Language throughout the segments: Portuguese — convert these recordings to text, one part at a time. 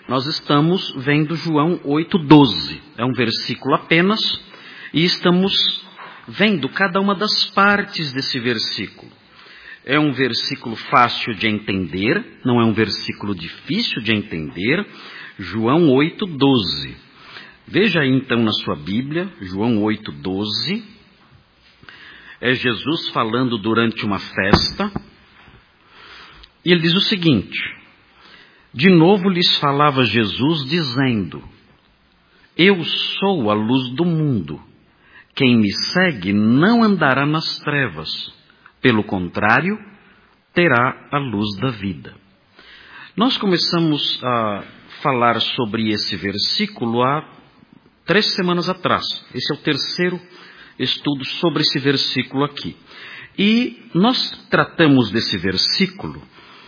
nós estamos vendo João 8:12. É um versículo apenas e estamos vendo cada uma das partes desse versículo. É um versículo fácil de entender, não é um versículo difícil de entender. João 8:12. Veja aí então na sua Bíblia, João 8:12. É Jesus falando durante uma festa. E ele diz o seguinte: de novo lhes falava Jesus dizendo: eu sou a luz do mundo. Quem me segue não andará nas trevas. Pelo contrário, terá a luz da vida. Nós começamos a falar sobre esse versículo há 3 semanas atrás. Esse é o terceiro estudo sobre esse versículo aqui. E nós tratamos desse versículo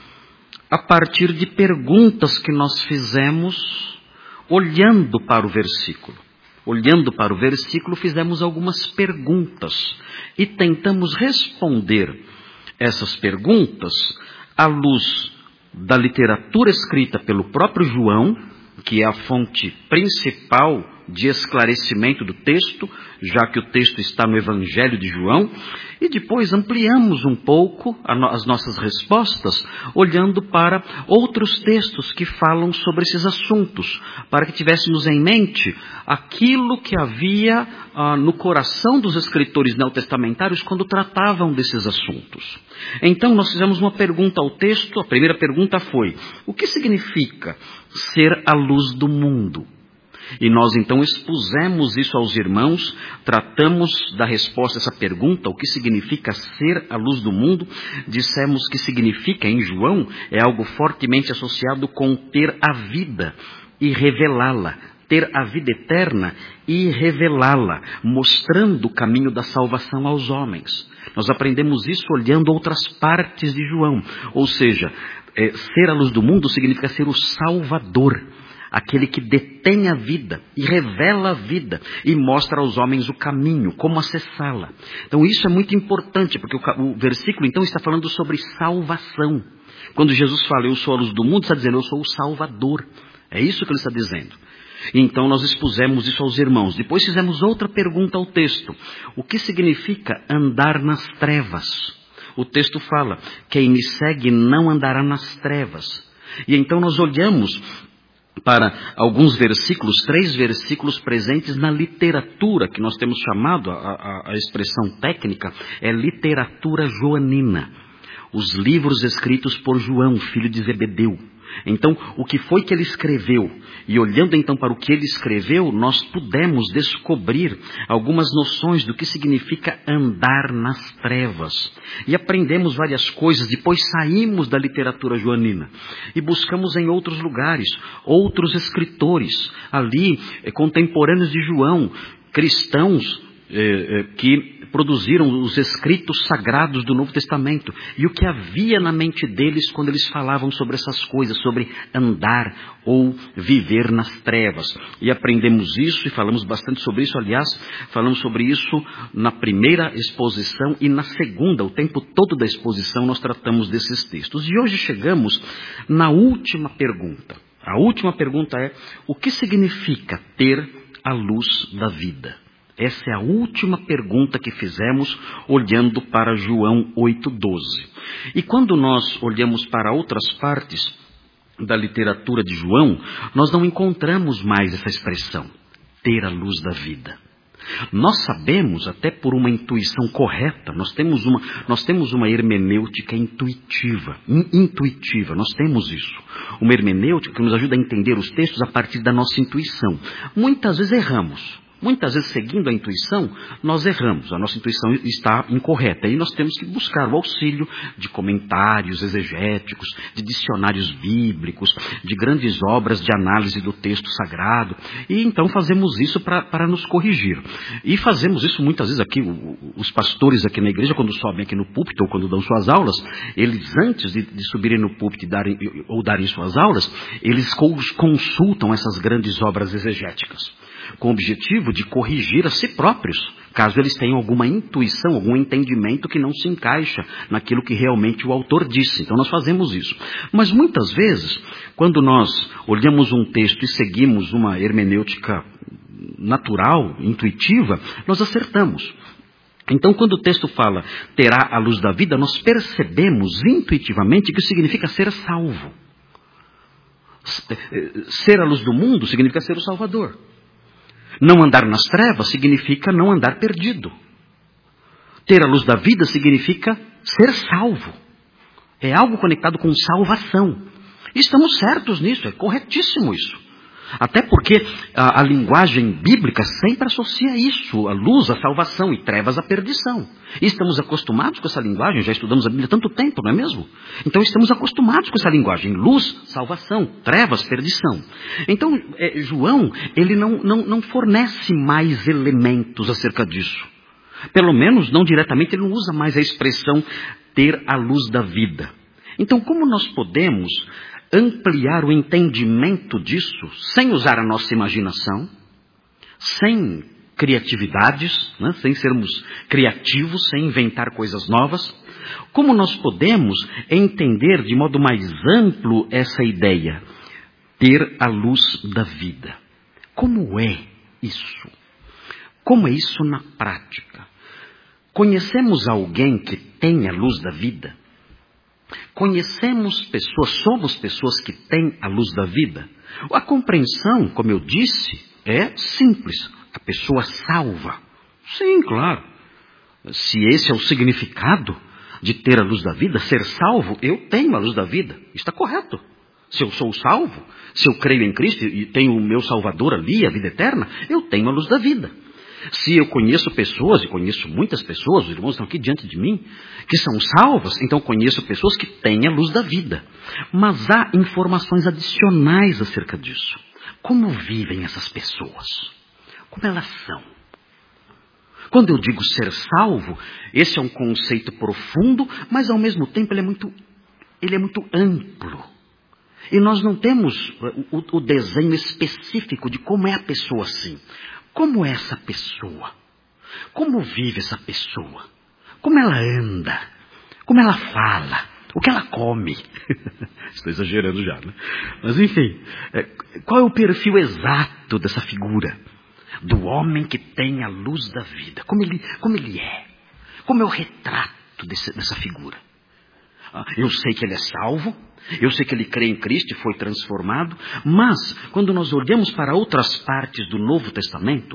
a partir de perguntas que nós fizemos olhando para o versículo. Olhando para o versículo, fizemos algumas perguntas e tentamos responder essas perguntas à luz da literatura escrita pelo próprio João, que é a fonte principal de esclarecimento do texto, já que o texto está no Evangelho de João, e depois ampliamos um pouco as nossas respostas, olhando para outros textos que falam sobre esses assuntos, para que tivéssemos em mente aquilo que havia no coração dos escritores neotestamentários quando tratavam desses assuntos. Então nós fizemos uma pergunta ao texto. A primeira pergunta foi: o que significa ser a luz do mundo? E nós então expusemos isso aos irmãos, tratamos da resposta a essa pergunta, o que significa ser a luz do mundo. Dissemos que significa, em João, é algo fortemente associado com ter a vida e revelá-la, ter a vida eterna e revelá-la, mostrando o caminho da salvação aos homens. Nós aprendemos isso olhando outras partes de João, ou seja, ser a luz do mundo significa ser o Salvador, aquele que detém a vida e revela a vida e mostra aos homens o caminho, como acessá-la. Então isso é muito importante, porque o versículo então está falando sobre salvação. Quando Jesus fala, eu sou a luz do mundo, está dizendo, eu sou o Salvador. É isso que ele está dizendo. Então nós expusemos isso aos irmãos. Depois fizemos outra pergunta ao texto. O que significa andar nas trevas? O texto fala, quem me segue não andará nas trevas. E então nós olhamos para alguns versículos, 3 versículos presentes na literatura, que nós temos chamado, a expressão técnica, é literatura joanina. Os livros escritos por João, filho de Zebedeu. Então, o que foi que ele escreveu? E olhando então para o que ele escreveu, nós pudemos descobrir algumas noções do que significa andar nas trevas. E aprendemos várias coisas, depois saímos da literatura joanina e buscamos em outros lugares, outros escritores, ali, contemporâneos de João, cristãos que produziram os escritos sagrados do Novo Testamento, e o que havia na mente deles quando eles falavam sobre essas coisas, sobre andar ou viver nas trevas. E aprendemos isso e falamos bastante sobre isso. Aliás, falamos sobre isso na primeira exposição e na segunda, o tempo todo da exposição nós tratamos desses textos. E hoje chegamos na última pergunta. A última pergunta é: o que significa ter a luz da vida? Essa é a última pergunta que fizemos olhando para João 8:12. E quando nós olhamos para outras partes da literatura de João, nós não encontramos mais essa expressão, ter a luz da vida. Nós sabemos, até por uma intuição correta, nós temos uma hermenêutica intuitiva, nós temos isso. Uma hermenêutica que nos ajuda a entender os textos a partir da nossa intuição. Muitas vezes erramos. Muitas vezes, seguindo a intuição, nós erramos. A nossa intuição está incorreta. E nós temos que buscar o auxílio de comentários exegéticos, de dicionários bíblicos, de grandes obras de análise do texto sagrado. E então fazemos isso para nos corrigir. E fazemos isso muitas vezes aqui. Os pastores aqui na igreja, quando sobem aqui no púlpito ou quando dão suas aulas, eles antes de subirem no púlpito e darem suas aulas, eles consultam essas grandes obras exegéticas, com o objetivo de corrigir a si próprios, caso eles tenham alguma intuição, algum entendimento que não se encaixa naquilo que realmente o autor disse. Então nós fazemos isso. Mas muitas vezes, quando nós olhamos um texto e seguimos uma hermenêutica natural, intuitiva, nós acertamos. Então, quando o texto fala, terá a luz da vida, nós percebemos intuitivamente que significa ser salvo. Ser a luz do mundo significa ser o Salvador. Não andar nas trevas significa não andar perdido. Ter a luz da vida significa ser salvo. É algo conectado com salvação. E estamos certos nisso, é corretíssimo isso. Até porque a linguagem bíblica sempre associa isso, a luz, a salvação, e trevas, a perdição. E estamos acostumados com essa linguagem, já estudamos a Bíblia há tanto tempo, não é mesmo? Então estamos acostumados com essa linguagem, luz, salvação, trevas, perdição. Então João, ele não fornece mais elementos acerca disso. Pelo menos, não diretamente, ele não usa mais a expressão ter a luz da vida. Então como nós podemos ampliar o entendimento disso, sem usar a nossa imaginação, sem criatividades, né? Sem sermos criativos, sem inventar coisas novas? Como nós podemos entender de modo mais amplo essa ideia? Ter a luz da vida. Como é isso? Como é isso na prática? Conhecemos alguém que tem a luz da vida? Conhecemos pessoas, somos pessoas que têm a luz da vida? A compreensão, como eu disse, é simples. A pessoa salva. Sim, claro. Se esse é o significado de ter a luz da vida, ser salvo, eu tenho a luz da vida. Está correto. Se eu sou salvo, se eu creio em Cristo e tenho o meu Salvador ali, a vida eterna, eu tenho a luz da vida. Se eu conheço pessoas, e conheço muitas pessoas, os irmãos estão aqui diante de mim, que são salvas, então conheço pessoas que têm a luz da vida. Mas há informações adicionais acerca disso. Como vivem essas pessoas? Como elas são? Quando eu digo ser salvo, esse é um conceito profundo, mas ao mesmo tempo ele é muito amplo. E nós não temos o desenho específico de como é a pessoa assim. Como é essa pessoa? Como vive essa pessoa? Como ela anda? Como ela fala? O que ela come? Estou exagerando já, né? Mas enfim, qual é o perfil exato dessa figura? Do homem que tem a luz da vida. Como ele é? Como é o retrato dessa figura? Eu sei que ele é salvo, eu sei que ele crê em Cristo e foi transformado, mas quando nós olhamos para outras partes do Novo Testamento,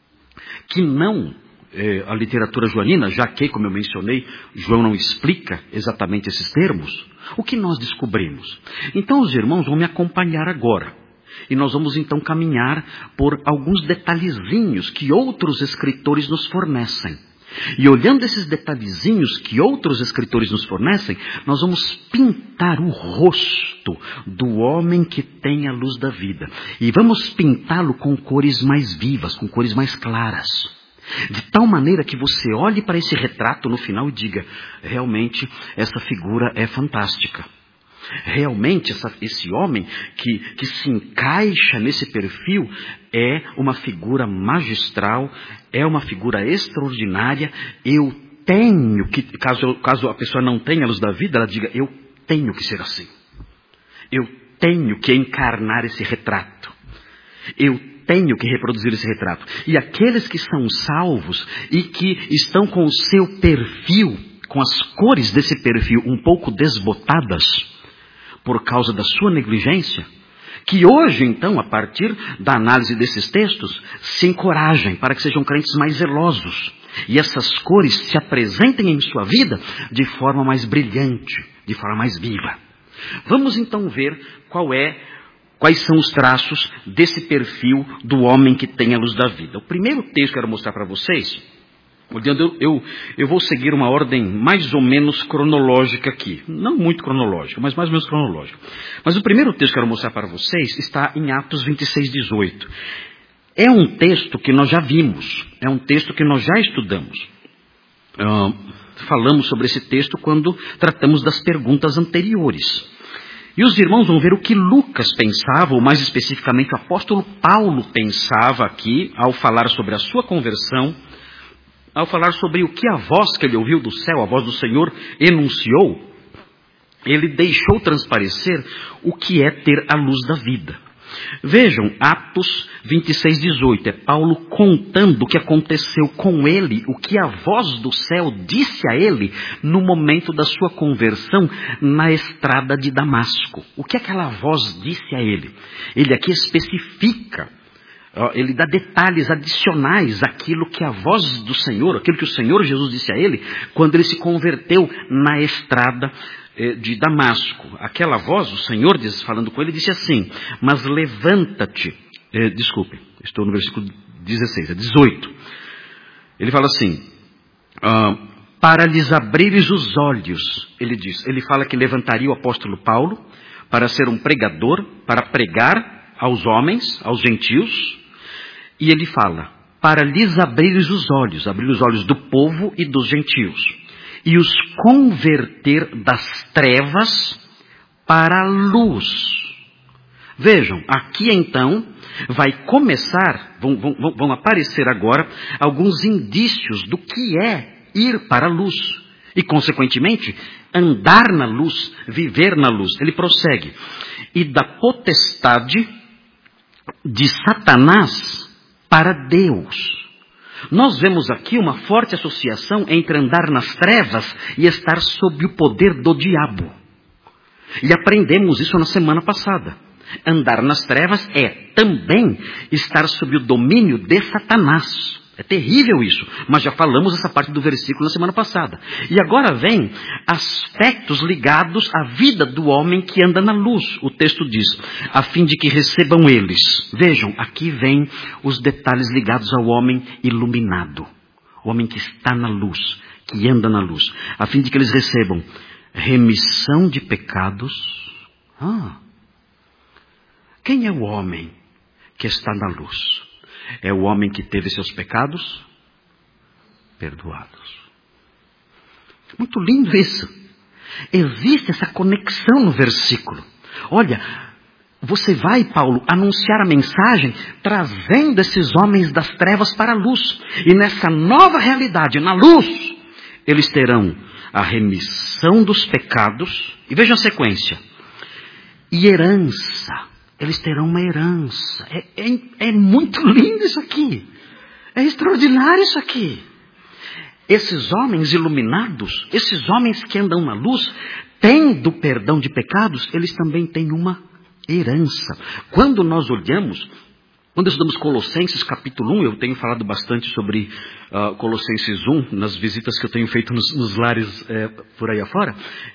que não a literatura joanina, já que, como eu mencionei, João não explica exatamente esses termos, o que nós descobrimos? Então os irmãos vão me acompanhar agora, e nós vamos então caminhar por alguns detalhezinhos que outros escritores nos fornecem. E olhando esses detalhezinhos que outros escritores nos fornecem, nós vamos pintar o rosto do homem que tem a luz da vida. E vamos pintá-lo com cores mais vivas, com cores mais claras. De tal maneira que você olhe para esse retrato no final e diga, realmente essa figura é fantástica. Realmente esse homem que se encaixa nesse perfil é uma figura magistral, é uma figura extraordinária. Eu tenho que, caso a pessoa não tenha a luz da vida, ela diga, eu tenho que ser assim. Eu tenho que encarnar esse retrato. Eu tenho que reproduzir esse retrato. E aqueles que são salvos e que estão com o seu perfil, com as cores desse perfil um pouco desbotadas, por causa da sua negligência, que hoje, então, a partir da análise desses textos, se encorajem para que sejam crentes mais zelosos. E essas cores se apresentem em sua vida de forma mais brilhante, de forma mais viva. Vamos então ver quais são os traços desse perfil do homem que tem a luz da vida. O primeiro texto que eu quero mostrar para vocês, eu vou seguir uma ordem mais ou menos cronológica aqui. Não muito cronológica, mas mais ou menos cronológica. Mas o primeiro texto que eu quero mostrar para vocês está em Atos 26:18. É um texto que nós já vimos. É um texto que nós já estudamos. Falamos sobre esse texto quando tratamos das perguntas anteriores. E os irmãos vão ver o que Lucas pensava, ou mais especificamente o apóstolo Paulo pensava aqui, ao falar sobre a sua conversão, ao falar sobre o que a voz que ele ouviu do céu, a voz do Senhor, enunciou, ele deixou transparecer o que é ter a luz da vida. Vejam, Atos 26:18, é Paulo contando o que aconteceu com ele, o que a voz do céu disse a ele no momento da sua conversão na estrada de Damasco. O que aquela voz disse a ele? Ele aqui especifica, ele dá detalhes adicionais àquilo que a voz do Senhor, aquilo que o Senhor Jesus disse a ele, quando ele se converteu na estrada de Damasco. Aquela voz, o Senhor falando com ele, disse assim: mas levanta-te, estou no versículo 18. Ele fala assim, para lhes abrires os olhos, ele fala que levantaria o apóstolo Paulo para ser um pregador, para pregar aos homens, aos gentios, e ele fala, para lhes abrires os olhos, abrir os olhos do povo e dos gentios, e os converter das trevas para a luz. Vejam, aqui então vai começar, vão aparecer agora alguns indícios do que é ir para a luz. E consequentemente, andar na luz, viver na luz. Ele prossegue. E da potestade de Satanás para Deus. Nós vemos aqui uma forte associação entre andar nas trevas e estar sob o poder do diabo. E aprendemos isso na semana passada. Andar nas trevas é também estar sob o domínio de Satanás. É terrível isso, mas já falamos essa parte do versículo na semana passada. E agora vem aspectos ligados à vida do homem que anda na luz. O texto diz, a fim de que recebam eles. Vejam, aqui vem os detalhes ligados ao homem iluminado. O homem que está na luz, que anda na luz. A fim de que eles recebam remissão de pecados. Quem é o homem que está na luz? É o homem que teve seus pecados perdoados. Muito lindo isso. Existe essa conexão no versículo. Olha, você vai, Paulo, anunciar a mensagem trazendo esses homens das trevas para a luz. E nessa nova realidade, na luz, eles terão a remissão dos pecados. E vejam a sequência. E herança. Eles terão uma herança. É muito lindo isso aqui. É extraordinário isso aqui. Esses homens iluminados, esses homens que andam na luz, tendo perdão de pecados, eles também têm uma herança. Quando nós olhamos, quando estudamos Colossenses capítulo 1, eu tenho falado bastante sobre Colossenses 1, nas visitas que eu tenho feito nos lares por aí afora,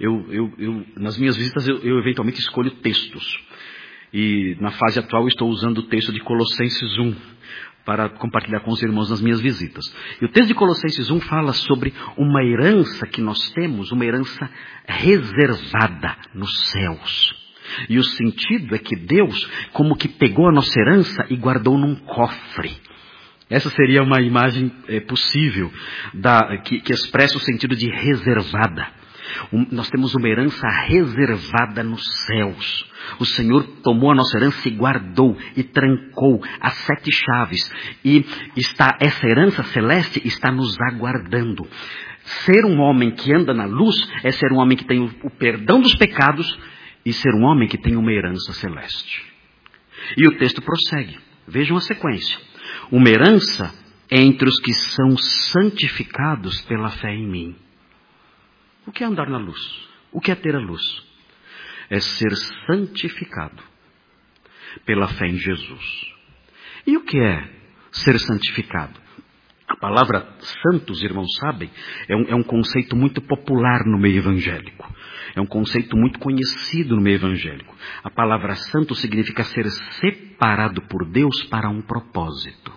nas minhas visitas eu eventualmente escolho textos. E na fase atual eu estou usando o texto de Colossenses 1 para compartilhar com os irmãos nas minhas visitas. E o texto de Colossenses 1 fala sobre uma herança que nós temos, uma herança reservada nos céus. E o sentido é que Deus como que pegou a nossa herança e guardou num cofre. Essa seria uma imagem possível que expressa o sentido de reservada. Nós temos uma herança reservada nos céus. O Senhor tomou a nossa herança e guardou e trancou as 7 chaves. E essa herança celeste está nos aguardando. Ser um homem que anda na luz é ser um homem que tem o perdão dos pecados e ser um homem que tem uma herança celeste. E o texto prossegue. Vejam a sequência. Uma herança entre os que são santificados pela fé em mim. O que é andar na luz? O que é ter a luz? É ser santificado pela fé em Jesus. E o que é ser santificado? A palavra santos, irmãos sabem, é um conceito muito popular no meio evangélico. É um conceito muito conhecido no meio evangélico. A palavra santo significa ser separado por Deus para um propósito.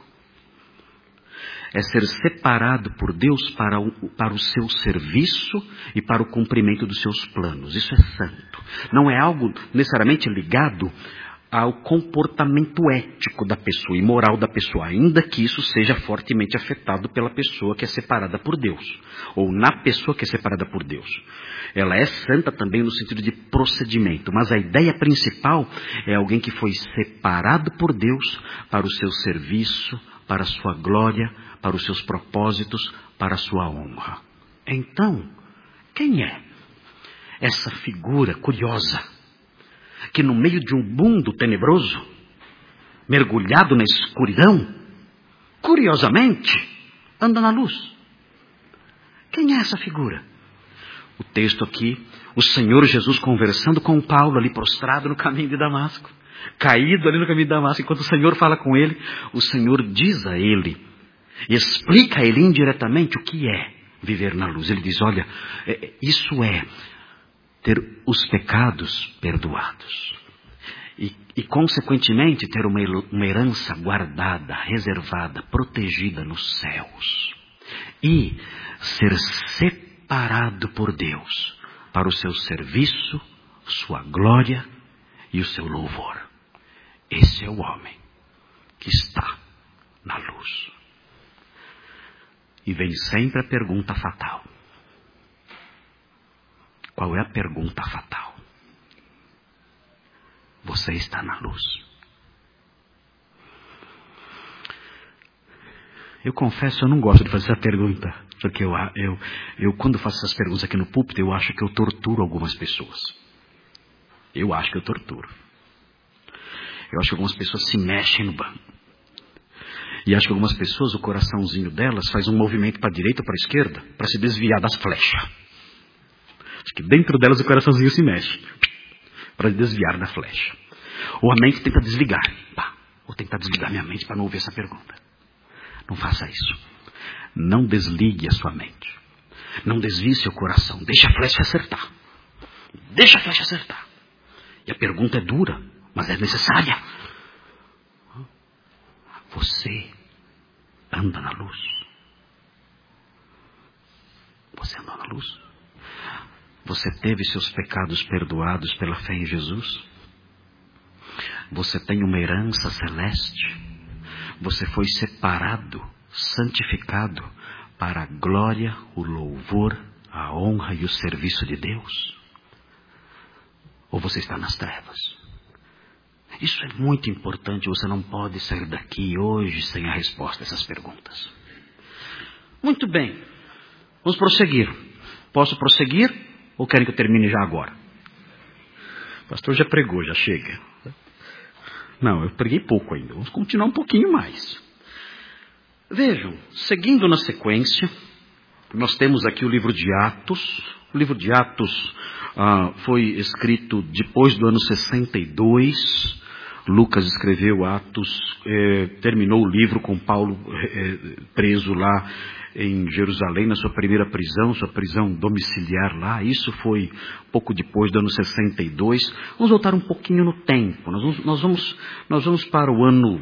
É ser separado por Deus para o seu serviço e para o cumprimento dos seus planos. Isso é santo. Não é algo necessariamente ligado ao comportamento ético da pessoa e moral da pessoa, ainda que isso seja fortemente afetado pela pessoa que é separada por Deus, ou na pessoa que é separada por Deus. Ela é santa também no sentido de procedimento, mas a ideia principal é alguém que foi separado por Deus para o seu serviço, para a sua glória, para os seus propósitos, para a sua honra. Então, quem é essa figura curiosa que no meio de um mundo tenebroso, mergulhado na escuridão, curiosamente, anda na luz? Quem é essa figura? O texto aqui, o Senhor Jesus conversando com Paulo ali prostrado no caminho de Damasco, caído ali no caminho de Damasco, enquanto o Senhor fala com ele, o Senhor diz a ele, e explica a ele indiretamente o que é viver na luz. Ele diz, olha, isso é ter os pecados perdoados. E consequentemente, ter uma herança guardada, reservada, protegida nos céus. E ser separado por Deus para o seu serviço, sua glória e o seu louvor. Esse é o homem que está na luz. E vem sempre a pergunta fatal. Qual é a pergunta fatal? Você está na luz? Eu confesso, eu não gosto de fazer essa pergunta, porque eu quando faço essas perguntas aqui no púlpito, eu acho que eu torturo algumas pessoas. Eu acho que eu torturo. Eu acho que algumas pessoas se mexem no banco. E acho que algumas pessoas, o coraçãozinho delas faz um movimento para a direita ou para a esquerda, para se desviar das flechas. Acho que dentro delas o coraçãozinho se mexe, para desviar da flecha. Ou a mente tenta desligar. Vou tentar desligar minha mente para não ouvir essa pergunta. Não faça isso. Não desligue a sua mente. Não desvie seu coração. Deixa a flecha acertar. Deixa a flecha acertar. E a pergunta é dura, mas é necessária. Você anda na luz? Você anda na luz? Você teve seus pecados perdoados pela fé em Jesus? Você tem uma herança celeste? Você foi separado, santificado para a glória, o louvor, a honra e o serviço de Deus? Ou você está nas trevas? Isso é muito importante, você não pode sair daqui hoje sem a resposta a essas perguntas. Muito bem, vamos prosseguir. Posso prosseguir ou querem que eu termine já agora? O pastor já pregou, já chega. Não, eu preguei pouco ainda, vamos continuar um pouquinho mais. Vejam, seguindo na sequência, nós temos aqui o livro de Atos. O livro de Atos foi escrito depois do ano 62. Lucas escreveu Atos, terminou o livro com Paulo preso lá em Jerusalém, na sua primeira prisão, sua prisão domiciliar lá. Isso foi pouco depois do ano 62. Vamos voltar um pouquinho no tempo. Nós vamos para o ano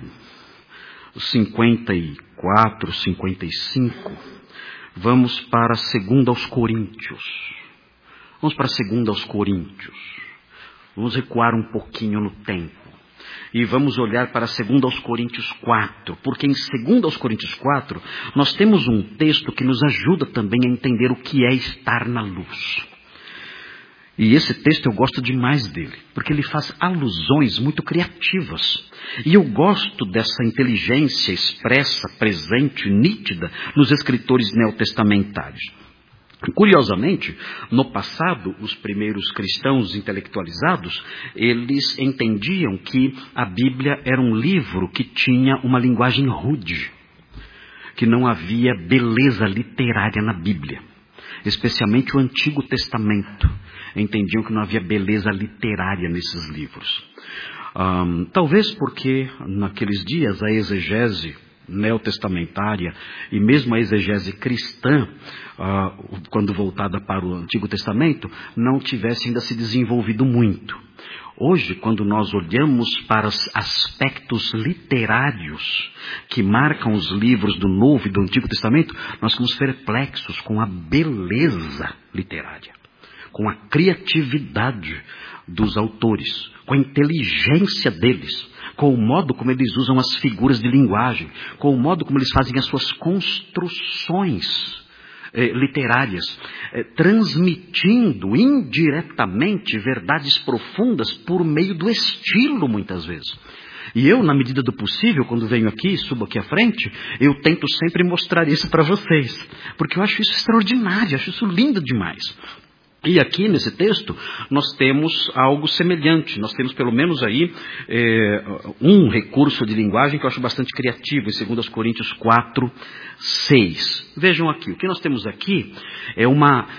54, 55. Vamos para 2 aos Coríntios. Vamos para 2 aos Coríntios. Vamos recuar um pouquinho no tempo. E vamos olhar para 2 aos Coríntios 4, porque em 2 aos Coríntios 4, nós temos um texto que nos ajuda também a entender o que é estar na luz. E esse texto eu gosto demais dele, porque ele faz alusões muito criativas. E eu gosto dessa inteligência expressa, presente, nítida nos escritores neotestamentários. Curiosamente, no passado, os primeiros cristãos intelectualizados, eles entendiam que a Bíblia era um livro que tinha uma linguagem rude, que não havia beleza literária na Bíblia, especialmente o Antigo Testamento. Entendiam que não havia beleza literária nesses livros. Talvez porque naqueles dias a exegese neotestamentária e mesmo a exegese cristã, quando voltada para o Antigo Testamento, não tivesse ainda se desenvolvido muito. Hoje, quando nós olhamos para os aspectos literários que marcam os livros do Novo e do Antigo Testamento, nós ficamos perplexos com a beleza literária, com a criatividade dos autores, com a inteligência deles, com o modo como eles usam as figuras de linguagem, com o modo como eles fazem as suas construções literárias, transmitindo indiretamente verdades profundas por meio do estilo, muitas vezes. E eu, na medida do possível, quando venho aqui, subo aqui à frente, eu tento sempre mostrar isso para vocês. Porque eu acho isso extraordinário, acho isso lindo demais. E aqui nesse texto nós temos algo semelhante, nós temos pelo menos aí um recurso de linguagem que eu acho bastante criativo, em 2 Coríntios 4, 6. Vejam aqui, o que nós temos aqui é uma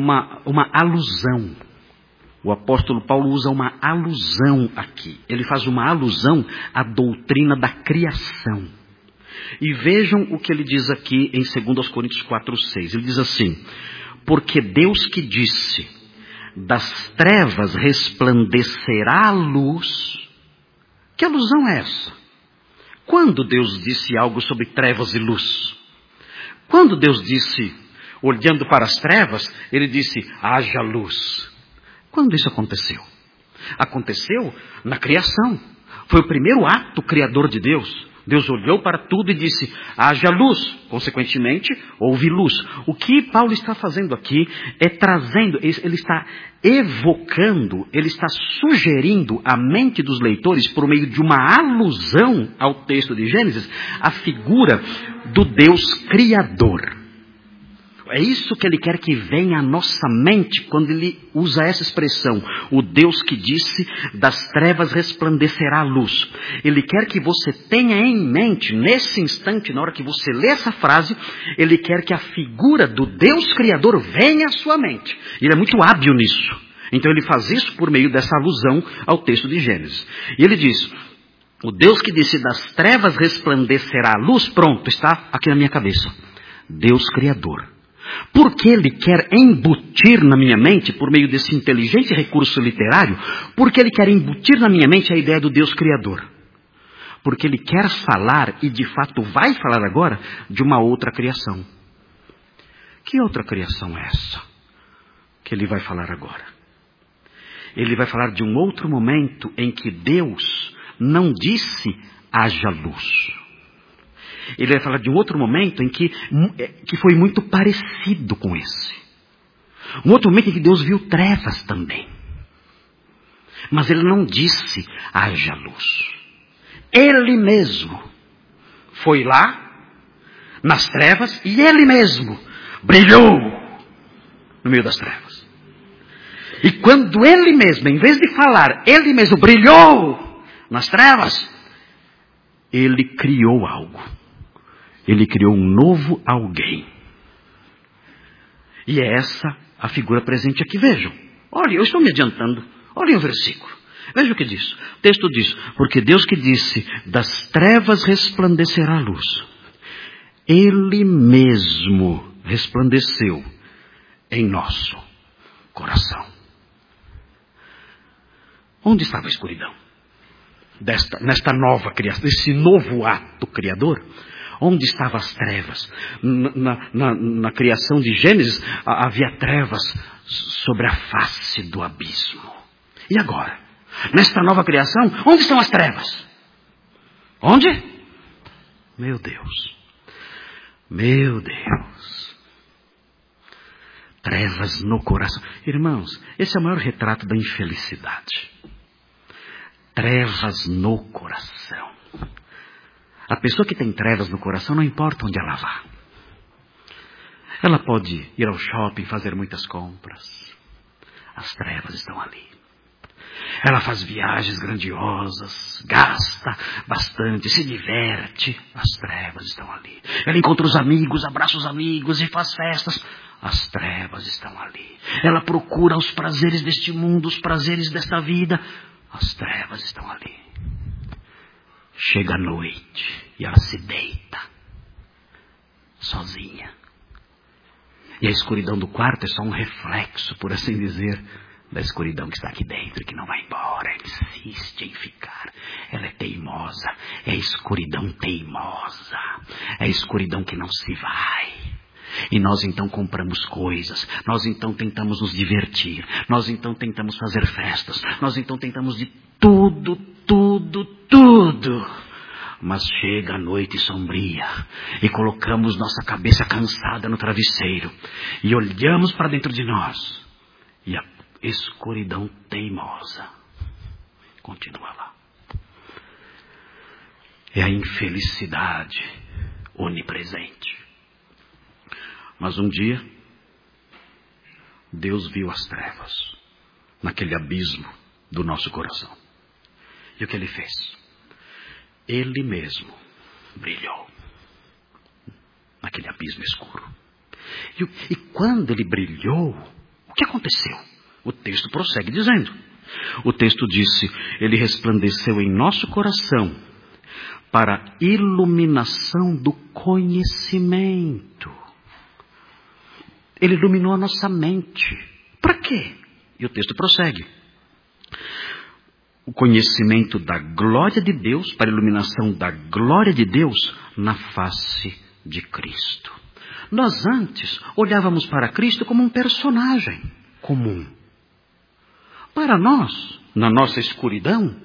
alusão. O apóstolo Paulo usa uma alusão aqui, ele faz uma alusão à doutrina da criação. E vejam o que ele diz aqui em 2 Coríntios 4, 6, ele diz assim: porque Deus que disse, das trevas resplandecerá a luz. Que alusão é essa? Quando Deus disse algo sobre trevas e luz? Quando Deus disse, olhando para as trevas, ele disse, haja luz. Quando isso aconteceu? Aconteceu na criação. Foi o primeiro ato criador de Deus. Deus olhou para tudo e disse, haja luz. Consequentemente, houve luz. O que Paulo está fazendo aqui é trazendo, ele está evocando, ele está sugerindo à mente dos leitores, por meio de uma alusão ao texto de Gênesis, a figura do Deus Criador. É isso que ele quer que venha à nossa mente quando ele usa essa expressão. O Deus que disse, das trevas resplandecerá a luz. Ele quer que você tenha em mente, nesse instante, na hora que você lê essa frase, ele quer que a figura do Deus Criador venha à sua mente. Ele é muito hábil nisso. Então ele faz isso por meio dessa alusão ao texto de Gênesis. E ele diz, o Deus que disse, das trevas resplandecerá a luz, pronto, está aqui na minha cabeça. Deus Criador. Porque ele quer embutir na minha mente, por meio desse inteligente recurso literário, porque ele quer embutir na minha mente a ideia do Deus Criador. Porque ele quer falar, e de fato vai falar agora, de uma outra criação. Que outra criação é essa que ele vai falar agora? Ele vai falar de um outro momento em que Deus não disse, haja luz. Ele vai falar de um outro momento em que foi muito parecido com esse. Um outro momento em que Deus viu trevas também. Mas ele não disse, haja luz. Ele mesmo foi lá, nas trevas, e ele mesmo brilhou no meio das trevas. E quando ele mesmo, em vez de falar, ele mesmo brilhou nas trevas, ele criou algo. Ele criou um novo alguém. E é essa a figura presente aqui. Vejam. Olha, eu estou me adiantando. Olhem o versículo. Veja o que diz. O texto diz, porque Deus que disse, das trevas resplandecerá a luz. Ele mesmo resplandeceu em nosso coração. Onde estava a escuridão? Nesta nova criação, desse novo ato criador. Onde estavam as trevas? Na criação de Gênesis, havia trevas sobre a face do abismo. E agora? Nesta nova criação, onde estão as trevas? Onde? Meu Deus. Meu Deus. Trevas no coração. Irmãos, esse é o maior retrato da infelicidade. Trevas no coração. A pessoa que tem trevas no coração, não importa onde ela vá. Ela pode ir ao shopping, fazer muitas compras. As trevas estão ali. Ela faz viagens grandiosas, gasta bastante, se diverte. As trevas estão ali. Ela encontra os amigos, abraça os amigos e faz festas. As trevas estão ali. Ela procura os prazeres deste mundo, os prazeres desta vida. As trevas estão ali. Chega a noite e ela se deita, sozinha. E a escuridão do quarto é só um reflexo, por assim dizer, da escuridão que está aqui dentro e que não vai embora. Ela insiste em ficar. Ela é teimosa. É a escuridão teimosa. É a escuridão que não se vai. E nós então compramos coisas, nós então tentamos nos divertir, nós então tentamos fazer festas, nós então tentamos de tudo. Mas chega a noite sombria e colocamos nossa cabeça cansada no travesseiro e olhamos para dentro de nós e a escuridão teimosa continua lá. é a infelicidade onipresente. Mas um dia, Deus viu as trevas naquele abismo do nosso coração. E o que Ele fez? Ele mesmo brilhou naquele abismo escuro. E quando Ele brilhou, o que aconteceu? O texto prossegue dizendo. O texto disse, Ele resplandeceu em nosso coração para a iluminação do conhecimento. Ele iluminou a nossa mente. Para quê? E o texto prossegue. O conhecimento da glória de Deus, para a iluminação da glória de Deus na face de Cristo. Nós antes olhávamos para Cristo como um personagem comum. Para nós, na nossa escuridão,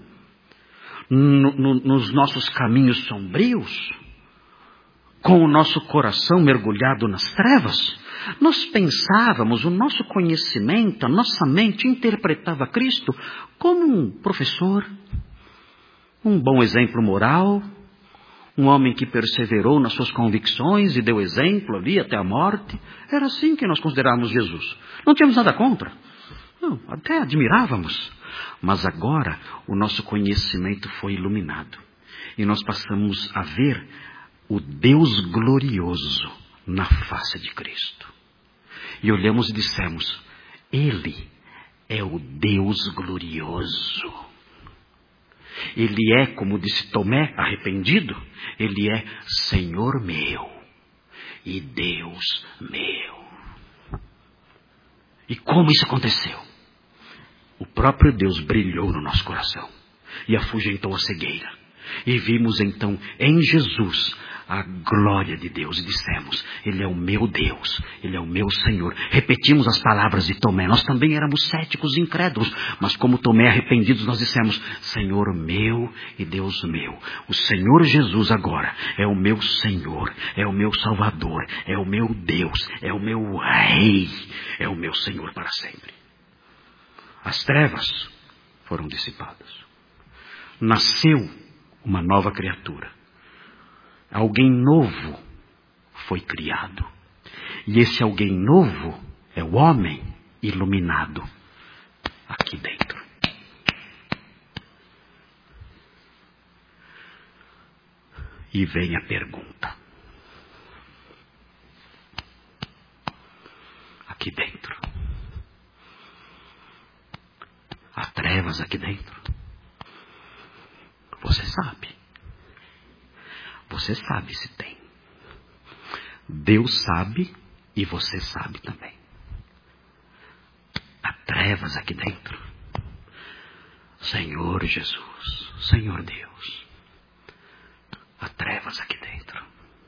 nos nossos caminhos sombrios, com o nosso coração mergulhado nas trevas, nós pensávamos, o nosso conhecimento, a nossa mente interpretava Cristo como um professor, um bom exemplo moral, um homem que perseverou nas suas convicções e deu exemplo ali até a morte. Era assim que nós considerávamos Jesus. Não tínhamos nada contra. Não, até admirávamos. Mas agora o nosso conhecimento foi iluminado. E nós passamos a ver o Deus glorioso na face de Cristo. E olhamos e dissemos, Ele é o Deus glorioso. Ele é, como disse Tomé, arrependido, Ele é Senhor meu e Deus meu. E como isso aconteceu? O próprio Deus brilhou no nosso coração e afugentou a cegueira. E vimos então em Jesus a glória de Deus e dissemos, Ele é o meu Deus, Ele é o meu Senhor. Repetimos as palavras de Tomé. Nós também éramos céticos e incrédulos, mas como Tomé arrependidos nós dissemos, Senhor meu e Deus meu. O Senhor Jesus agora é o meu Senhor, é o meu Salvador, é o meu Deus, é o meu Rei, é o meu Senhor para sempre. As trevas foram dissipadas. Nasceu uma nova criatura. Alguém novo foi criado. E esse alguém novo é o homem iluminado aqui dentro. E vem a pergunta. Aqui dentro. Há trevas aqui dentro. Você sabe. Você sabe se tem. Deus sabe e você sabe também. Há trevas aqui dentro. Senhor Jesus, Senhor Deus. Há trevas aqui dentro.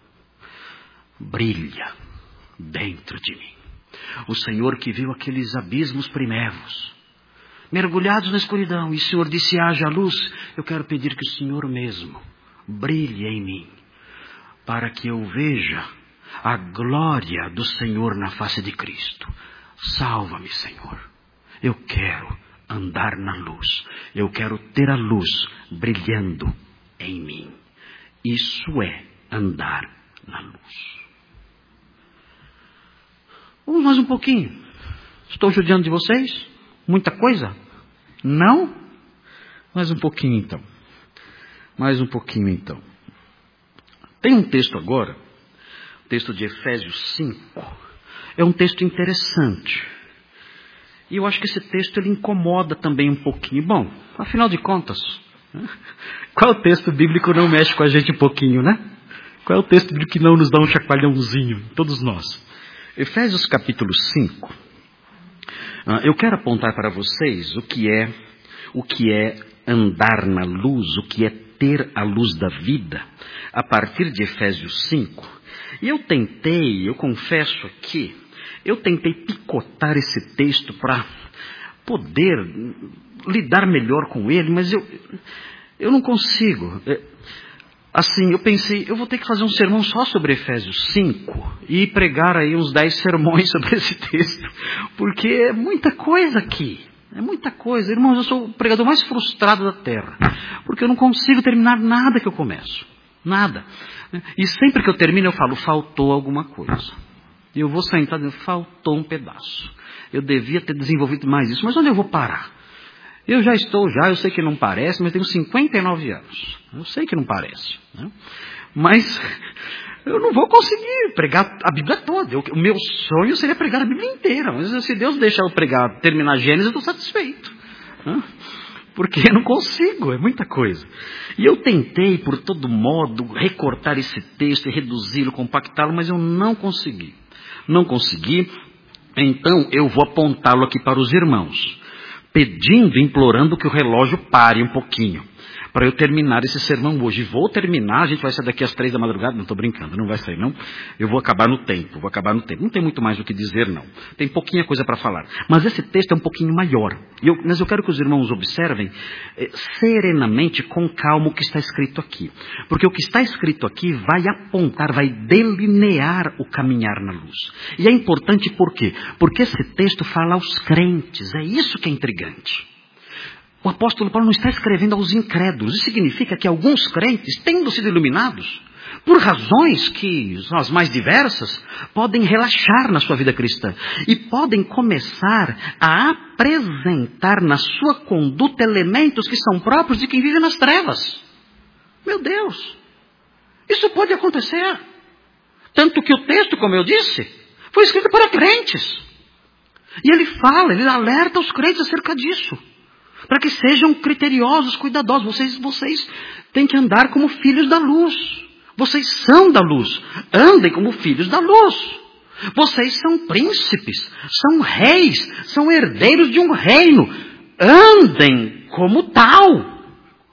Brilha dentro de mim. O Senhor que viu aqueles abismos primevos, mergulhados na escuridão, e o Senhor disse, haja luz. Eu quero pedir que o Senhor mesmo brilhe em mim, para que eu veja a glória do Senhor na face de Cristo. Salva-me, Senhor. Eu quero andar na luz. Eu quero ter a luz brilhando em mim. Isso é andar na luz. Vamos mais um pouquinho. Estou judiando de vocês? Muita coisa? Não? Mais um pouquinho então. Mais um pouquinho então. Tem um texto agora, texto de Efésios 5. É um texto interessante. E eu acho que esse texto ele incomoda também um pouquinho. Bom, afinal de contas, qual texto bíblico não mexe com a gente um pouquinho, né? Qual é o texto bíblico que não nos dá um chacoalhãozinho? Todos nós. Efésios capítulo 5. Eu quero apontar para vocês o que é andar na luz, o que é ter a luz da vida, a partir de Efésios 5. E eu confesso aqui, eu tentei picotar esse texto para poder lidar melhor com ele, mas eu não consigo. Assim, eu pensei, eu vou ter que fazer um sermão só sobre Efésios 5 e pregar aí uns 10 sermões sobre esse texto, porque é muita coisa aqui. É muita coisa. Irmãos, eu sou o pregador mais frustrado da terra, porque eu não consigo terminar nada que eu começo. Nada. E sempre que eu termino eu falo, faltou alguma coisa. E eu vou sentar dizendo, faltou um pedaço. Eu devia ter desenvolvido mais isso. Mas onde eu vou parar? Eu sei que não parece, mas tenho 59 anos. Eu sei que não parece. Né? Mas eu não vou conseguir pregar a Bíblia toda. O meu sonho seria pregar a Bíblia inteira. Mas se Deus deixar eu terminar Gênesis, eu estou satisfeito. Né? Porque eu não consigo, é muita coisa. E eu tentei, por todo modo, recortar esse texto e reduzi-lo, compactá-lo, mas eu não consegui. Não consegui, então eu vou apontá-lo aqui para os irmãos, pedindo, implorando que o relógio pare um pouquinho, para eu terminar esse sermão hoje. Vou terminar, a gente vai sair daqui às 3 da madrugada, não estou brincando, não vai sair não. Eu vou acabar no tempo. Não tem muito mais o que dizer não. Tem pouquinha coisa para falar. Mas esse texto é um pouquinho maior. Mas eu quero que os irmãos observem serenamente, com calma, o que está escrito aqui. Porque o que está escrito aqui vai apontar, vai delinear o caminhar na luz. E é importante por quê? Porque esse texto fala aos crentes. É isso que é intrigante. O apóstolo Paulo não está escrevendo aos incrédulos. Isso significa que alguns crentes, tendo sido iluminados, por razões que são as mais diversas, podem relaxar na sua vida cristã. E podem começar a apresentar na sua conduta elementos que são próprios de quem vive nas trevas. Meu Deus! Isso pode acontecer. Tanto que o texto, como eu disse, foi escrito para crentes. E ele alerta os crentes acerca disso. Para que sejam criteriosos, cuidadosos. Vocês têm que andar como filhos da luz. Vocês são da luz. Andem como filhos da luz. Vocês são príncipes, são reis, são herdeiros de um reino. Andem como tal.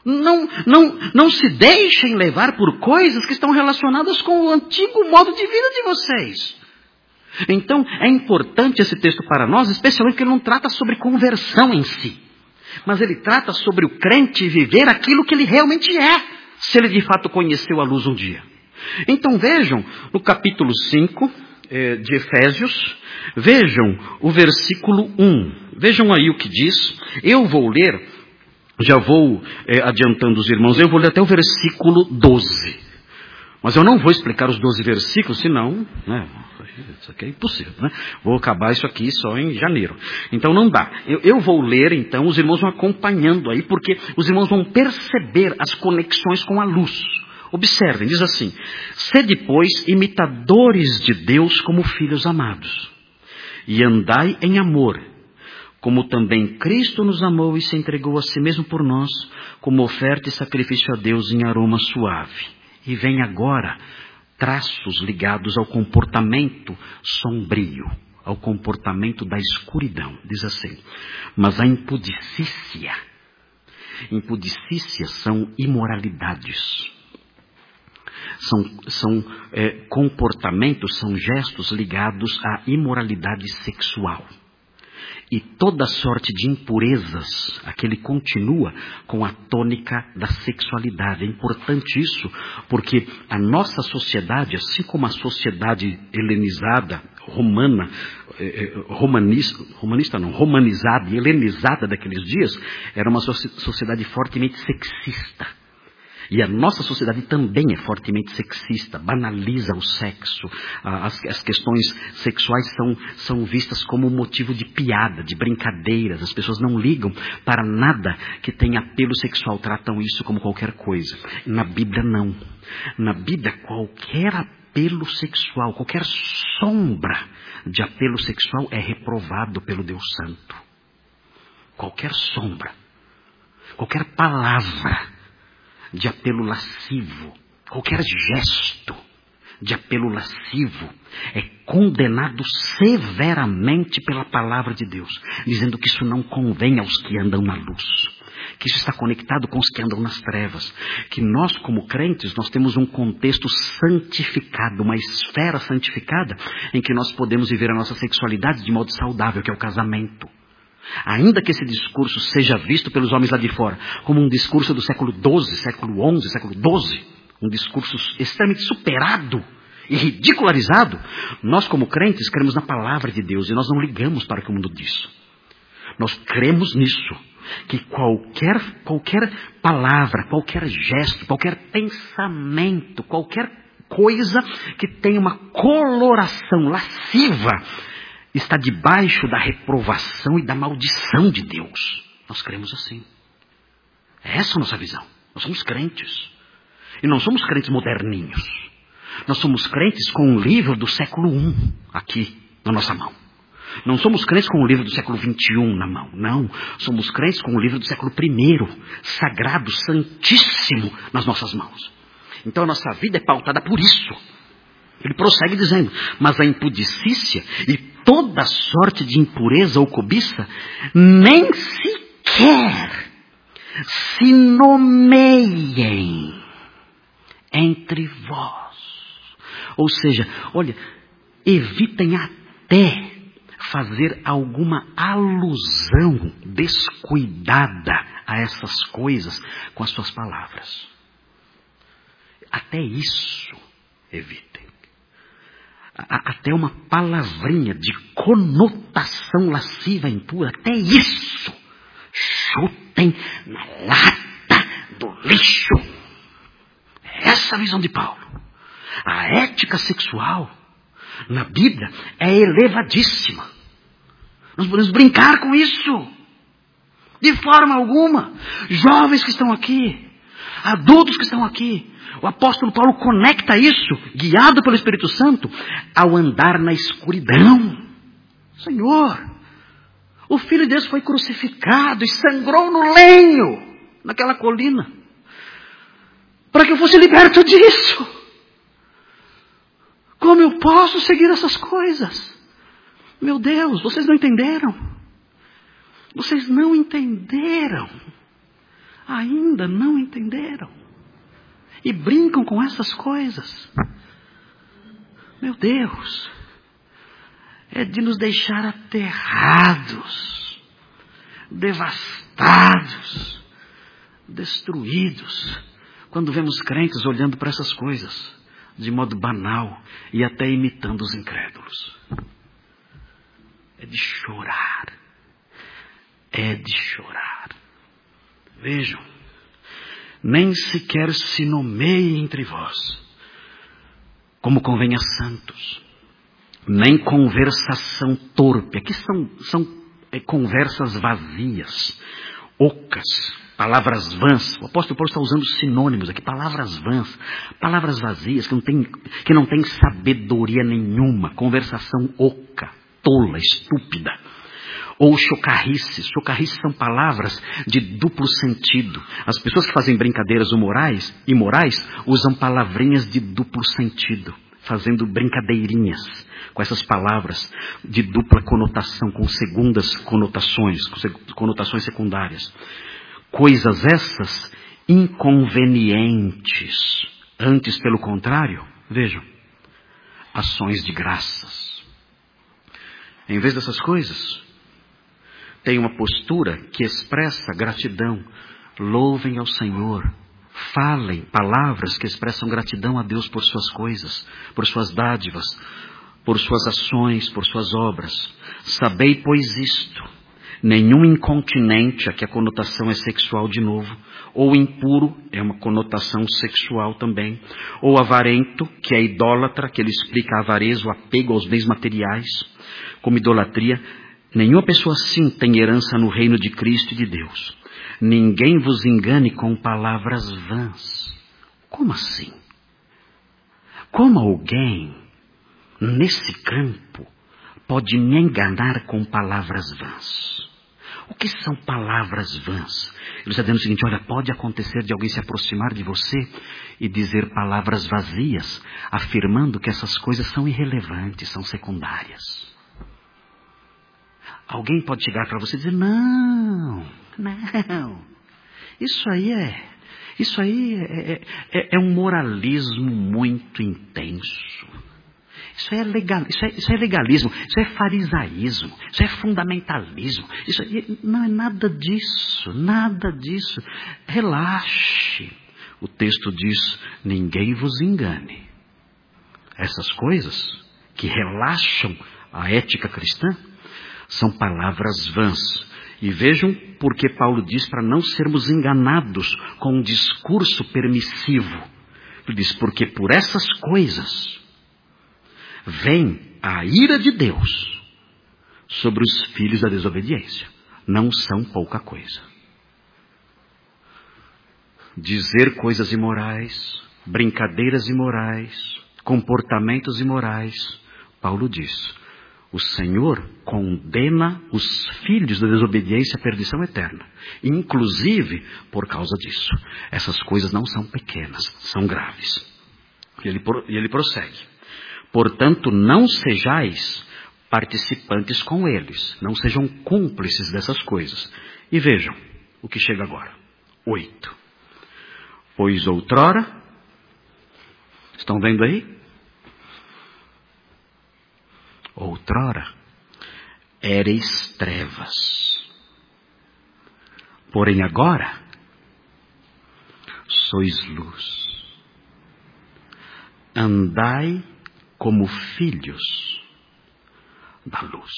Não se deixem levar por coisas que estão relacionadas com o antigo modo de vida de vocês. Então, é importante esse texto para nós, especialmente porque ele não trata sobre conversão em si. Mas ele trata sobre o crente viver aquilo que ele realmente é, se ele de fato conheceu a luz um dia. Então vejam, no capítulo 5 de Efésios, vejam o versículo 1. Vejam aí o que diz. Eu vou ler, já vou adiantando os irmãos, eu vou ler até o versículo 12. Mas eu não vou explicar os 12 versículos, senão, isso aqui é impossível, né? Vou acabar isso aqui só em janeiro. Então não dá. Eu vou ler, então, os irmãos vão acompanhando aí, porque os irmãos vão perceber as conexões com a luz. Observem, diz assim: sede, pois, imitadores de Deus como filhos amados, e andai em amor, como também Cristo nos amou e se entregou a si mesmo por nós, como oferta e sacrifício a Deus em aroma suave. E vem agora traços ligados ao comportamento sombrio, ao comportamento da escuridão. Diz assim: mas a impudicícia são imoralidades. São comportamentos, são gestos ligados à imoralidade sexual. E toda sorte de impurezas, aquele continua com a tônica da sexualidade. É importante isso, porque a nossa sociedade, assim como a sociedade helenizada, romanizada e helenizada daqueles dias, era uma sociedade fortemente sexista. E a nossa sociedade também é fortemente sexista, banaliza o sexo. As questões sexuais são vistas como motivo de piada, de brincadeiras. As pessoas não ligam para nada que tenha apelo sexual, tratam isso como qualquer coisa. Na Bíblia não. Na Bíblia qualquer apelo sexual, qualquer sombra de apelo sexual é reprovado pelo Deus Santo. Qualquer sombra, qualquer palavra de apelo lascivo, qualquer gesto de apelo lascivo é condenado severamente pela palavra de Deus, dizendo que isso não convém aos que andam na luz, que isso está conectado com os que andam nas trevas, que nós como crentes, nós temos um contexto santificado, uma esfera santificada, em que nós podemos viver a nossa sexualidade de modo saudável, que é o casamento. Ainda que esse discurso seja visto pelos homens lá de fora como um discurso do século XII, século XI, século XII, um discurso extremamente superado e ridicularizado, nós como crentes cremos na palavra de Deus e nós não ligamos para o que o mundo diz. Nós cremos nisso que qualquer palavra, qualquer gesto, qualquer pensamento, qualquer coisa que tenha uma coloração lasciva está debaixo da reprovação e da maldição de Deus. Nós cremos assim. Essa é a nossa visão. Nós somos crentes. E não somos crentes moderninhos. Nós somos crentes com um livro do século I aqui na nossa mão. Não somos crentes com o livro do século XXI na mão. Não. Somos crentes com o livro do século I, sagrado, santíssimo, nas nossas mãos. Então a nossa vida é pautada por isso. Ele prossegue dizendo: mas a impudicícia e toda sorte de impureza ou cobiça nem sequer se nomeiem entre vós. Ou seja, olha, evitem até fazer alguma alusão descuidada a essas coisas com as suas palavras. Até isso evitem. Até uma palavrinha de conotação lasciva e impura, até isso chutem na lata do lixo. Essa é a visão de Paulo. A ética sexual na Bíblia é elevadíssima. Nós podemos brincar com isso. De forma alguma. Jovens que estão aqui, adultos que estão aqui, o apóstolo Paulo conecta isso, guiado pelo Espírito Santo, ao andar na escuridão. Senhor, o Filho de Deus foi crucificado e sangrou no lenho, naquela colina, para que eu fosse liberto disso. Como eu posso seguir essas coisas? Meu Deus, vocês não entenderam. Vocês não entenderam. Ainda não entenderam. E brincam com essas coisas. Meu Deus, é de nos deixar aterrados, devastados, destruídos, quando vemos crentes olhando para essas coisas de modo banal e até imitando os incrédulos. É de chorar. É de chorar. Vejam, nem sequer se nomeie entre vós, como convém a santos, nem conversação torpe. Aqui são conversas vazias, ocas, palavras vãs. O apóstolo Paulo está usando sinônimos aqui, palavras vãs, palavras vazias, que não tem sabedoria nenhuma, conversação oca, tola, estúpida. Ou chocarrices. Chocarrices são palavras de duplo sentido. As pessoas que fazem brincadeiras imorais usam palavrinhas de duplo sentido, fazendo brincadeirinhas com essas palavras de dupla conotação, com segundas conotações, com conotações secundárias. Coisas essas inconvenientes. Antes, pelo contrário, vejam, ações de graças. Em vez dessas coisas, tem uma postura que expressa gratidão. Louvem ao Senhor. Falem palavras que expressam gratidão a Deus por suas coisas, por suas dádivas, por suas ações, por suas obras. Sabei, pois, isto: nenhum incontinente, aqui a conotação é sexual de novo, ou impuro, é uma conotação sexual também, ou avarento, que é idólatra, que ele explica a avareza, o apego aos bens materiais, como idolatria. Nenhuma pessoa assim tem herança no reino de Cristo e de Deus. Ninguém vos engane com palavras vãs. Como assim? Como alguém, nesse campo, pode me enganar com palavras vãs? O que são palavras vãs? Ele está dizendo o seguinte: olha, pode acontecer de alguém se aproximar de você e dizer palavras vazias, afirmando que essas coisas são irrelevantes, são secundárias. Alguém pode chegar para você e dizer: não, isso aí é um moralismo muito intenso. Isso é legalismo, isso é farisaísmo, isso é fundamentalismo. Isso não é nada disso, nada disso. Relaxe. O texto diz: ninguém vos engane. Essas coisas que relaxam a ética cristã são palavras vãs E vejam porque Paulo diz para não sermos enganados com um discurso permissivo. Ele diz, porque por essas coisas vem a ira de Deus sobre os filhos da desobediência. Não são pouca coisa. Dizer coisas imorais, brincadeiras imorais, comportamentos imorais. Paulo diz, o Senhor condena os filhos da desobediência à perdição eterna. Inclusive por causa disso. Essas coisas não são pequenas, são graves. E ele prossegue. Portanto, não sejais participantes com eles. Não sejam cúmplices dessas coisas. E vejam o que chega agora. 8. Pois outrora, estão vendo aí? Outrora, éreis trevas. Porém agora, sois luz. Andai como filhos da luz.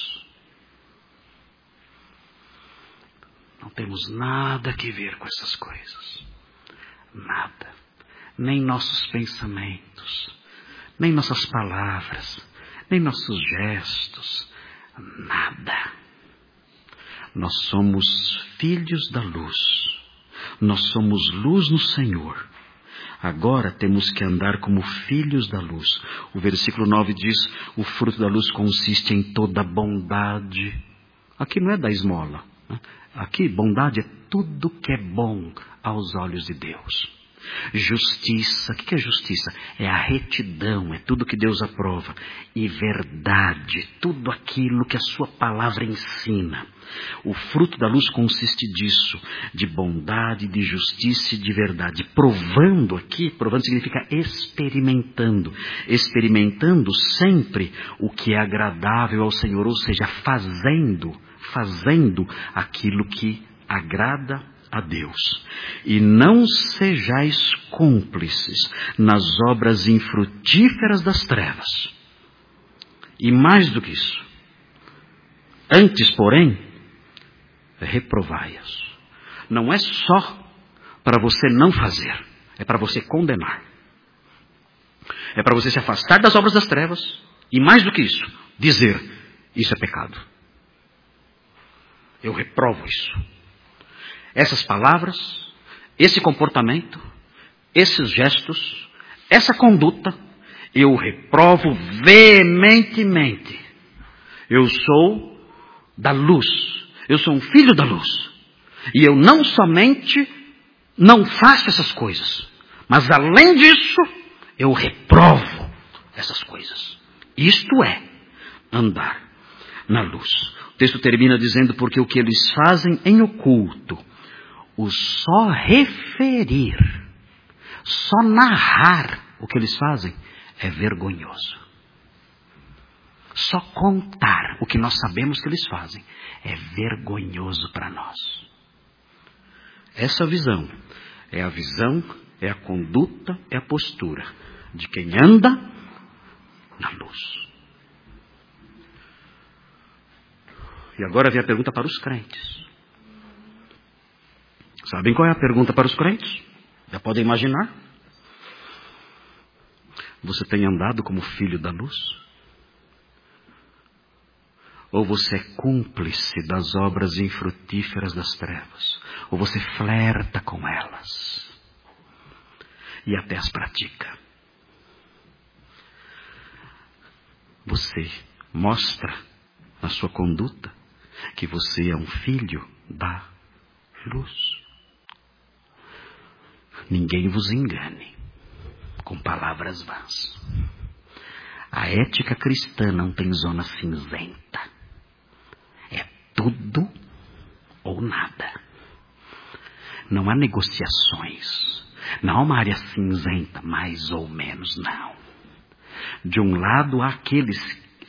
Não temos nada que ver com essas coisas. Nada. Nem nossos pensamentos, nem nossas palavras, nem nossos gestos. Nada. Nós somos filhos da luz. Nós somos luz no Senhor. Agora temos que andar como filhos da luz. O versículo 9 diz, o fruto da luz consiste em toda bondade. Aqui não é da esmola. Aqui, bondade é tudo que é bom aos olhos de Deus. Justiça, o que é justiça? É a retidão, é tudo que Deus aprova. E verdade, tudo aquilo que a sua palavra ensina. O fruto da luz consiste disso, de bondade, de justiça e de verdade. Provando aqui, provando significa experimentando. Experimentando sempre o que é agradável ao Senhor, ou seja, fazendo aquilo que agrada a Deus. E não sejais cúmplices nas obras infrutíferas das trevas. E mais do que isso, antes, porém, reprovai-as. Não é só para você não fazer, é para você condenar. É para você se afastar das obras das trevas e mais do que isso, dizer, isso é pecado. Eu reprovo isso. Essas palavras, esse comportamento, esses gestos, essa conduta, eu reprovo veementemente. Eu sou da luz. Eu sou um filho da luz. E eu não somente não faço essas coisas, mas além disso, eu reprovo essas coisas. Isto é andar na luz. O texto termina dizendo, porque o que eles fazem em oculto, o só referir, só narrar o que eles fazem é vergonhoso. Só contar o que nós sabemos que eles fazem é vergonhoso para nós. Essa visão, é a conduta, é a postura de quem anda na luz. E agora vem a pergunta para os crentes. Sabem qual é a pergunta para os crentes? Já podem imaginar? Você tem andado como filho da luz? Ou você é cúmplice das obras infrutíferas das trevas? Ou você flerta com elas? E até as pratica? Você mostra na sua conduta que você é um filho da luz. Ninguém vos engane com palavras vãs. A ética cristã não tem zona cinzenta. É tudo ou nada. Não há negociações. Não há uma área cinzenta, mais ou menos, não. De um lado há aqueles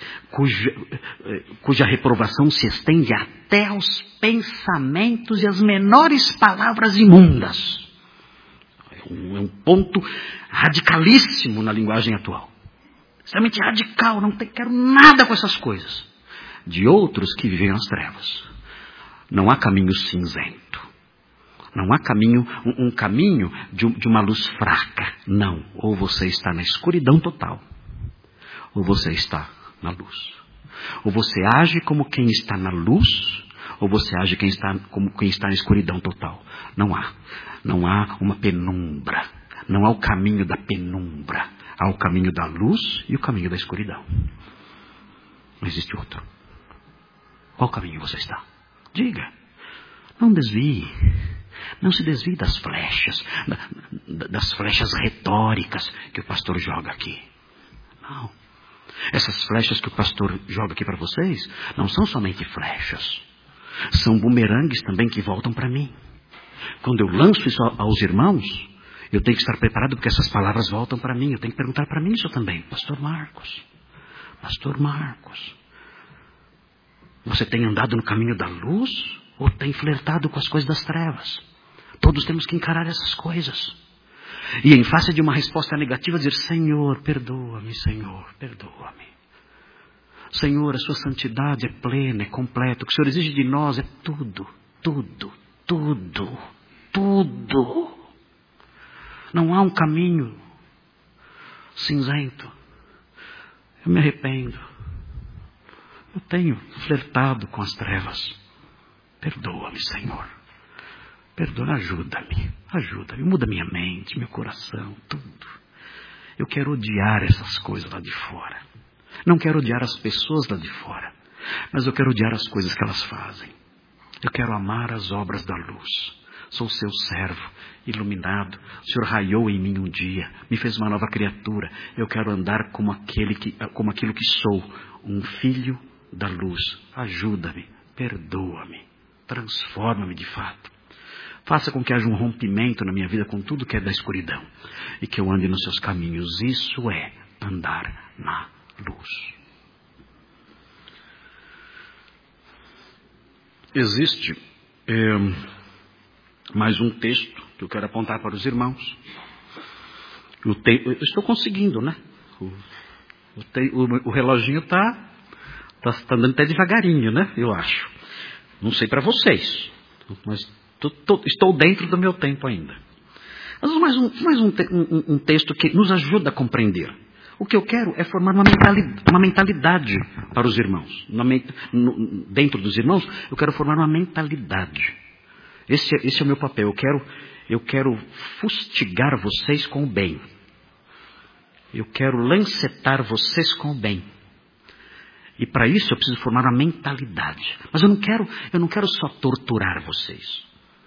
cuja reprovação se estende até aos pensamentos e as menores palavras imundas. É um ponto radicalíssimo na linguagem atual. Extremamente radical, não quero nada com essas coisas. De outros que vivem nas trevas. Não há caminho cinzento. Não há caminho, um caminho de uma luz fraca. Não. Ou você está na escuridão total, ou você está na luz. Ou você age como quem está na luz, ou você age como quem está na escuridão total. Não há. Não há uma penumbra. Não há o caminho da penumbra. Há o caminho da luz e o caminho da escuridão. Não existe outro. Qual caminho você está? Diga. Não desvie. Não se desvie das flechas retóricas que o pastor joga aqui. Não. Essas flechas que o pastor joga aqui para vocês não são somente flechas. São bumerangues também que voltam para mim. Quando eu lanço isso aos irmãos, eu tenho que estar preparado porque essas palavras voltam para mim. Eu tenho que perguntar para mim isso também. Pastor Marcos, você tem andado no caminho da luz ou tem flertado com as coisas das trevas? Todos temos que encarar essas coisas. E em face de uma resposta negativa, dizer: Senhor, perdoa-me, Senhor, perdoa-me. Senhor, a sua santidade é plena, é completa. O que o Senhor exige de nós é tudo, tudo, tudo, tudo. Não há um caminho cinzento. Eu me arrependo. Eu tenho flertado com as trevas. Perdoa-me, Senhor. Perdoa, ajuda-me. Muda minha mente, meu coração, tudo. Eu quero odiar essas coisas lá de fora. Não quero odiar as pessoas lá de fora, mas eu quero odiar as coisas que elas fazem. Eu quero amar as obras da luz. Sou seu servo, iluminado. O Senhor raiou em mim um dia, me fez uma nova criatura. Eu quero andar como aquilo que sou, um filho da luz. Ajuda-me, perdoa-me, transforma-me de fato. Faça com que haja um rompimento na minha vida com tudo que é da escuridão e que eu ande nos seus caminhos. Isso é andar na luz. Existe mais um texto que eu quero apontar para os irmãos. Eu estou conseguindo, né? O reloginho está andando até devagarinho, né? Eu acho. Não sei para vocês, mas estou dentro do meu tempo ainda. Mas mais um texto que nos ajuda a compreender. O que eu quero é formar uma mentalidade para os irmãos. Dentro dos irmãos, eu quero formar uma mentalidade. Esse é o meu papel. Eu quero fustigar vocês com o bem. Eu quero lancetar vocês com o bem. E para isso eu preciso formar uma mentalidade. Mas eu não quero só torturar vocês.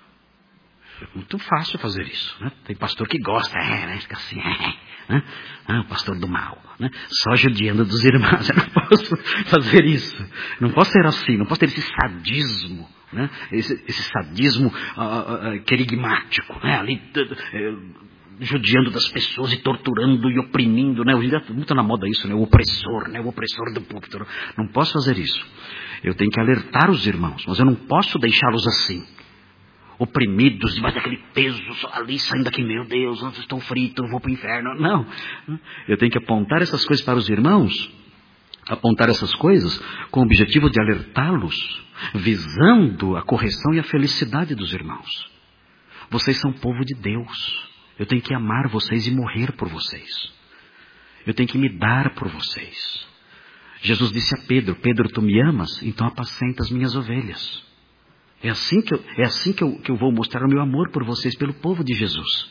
É muito fácil fazer isso, né? Tem pastor que gosta, né? Fica assim, né? O pastor do mal, né? Só judiando dos irmãos. Eu não posso fazer isso. Não posso ser assim, não posso ter esse sadismo, né? Esse sadismo querigmático, né? Ali, judiando das pessoas e torturando e oprimindo, né? Hoje em dia muito na moda isso, né? O opressor do púlpito. Não posso fazer isso. Eu tenho que alertar os irmãos, mas eu não posso deixá-los assim, oprimidos, debaixo daquele peso ali, saindo daqui, meu Deus, eu estou frito, eu vou para o inferno. Não. Eu tenho que apontar essas coisas para os irmãos, apontar essas coisas com o objetivo de alertá-los, visando a correção e a felicidade dos irmãos. Vocês são povo de Deus. Eu tenho que amar vocês e morrer por vocês. Eu tenho que me dar por vocês. Jesus disse a Pedro: Pedro, tu me amas? Então apacenta as minhas ovelhas. É assim que eu vou mostrar o meu amor por vocês, pelo povo de Jesus.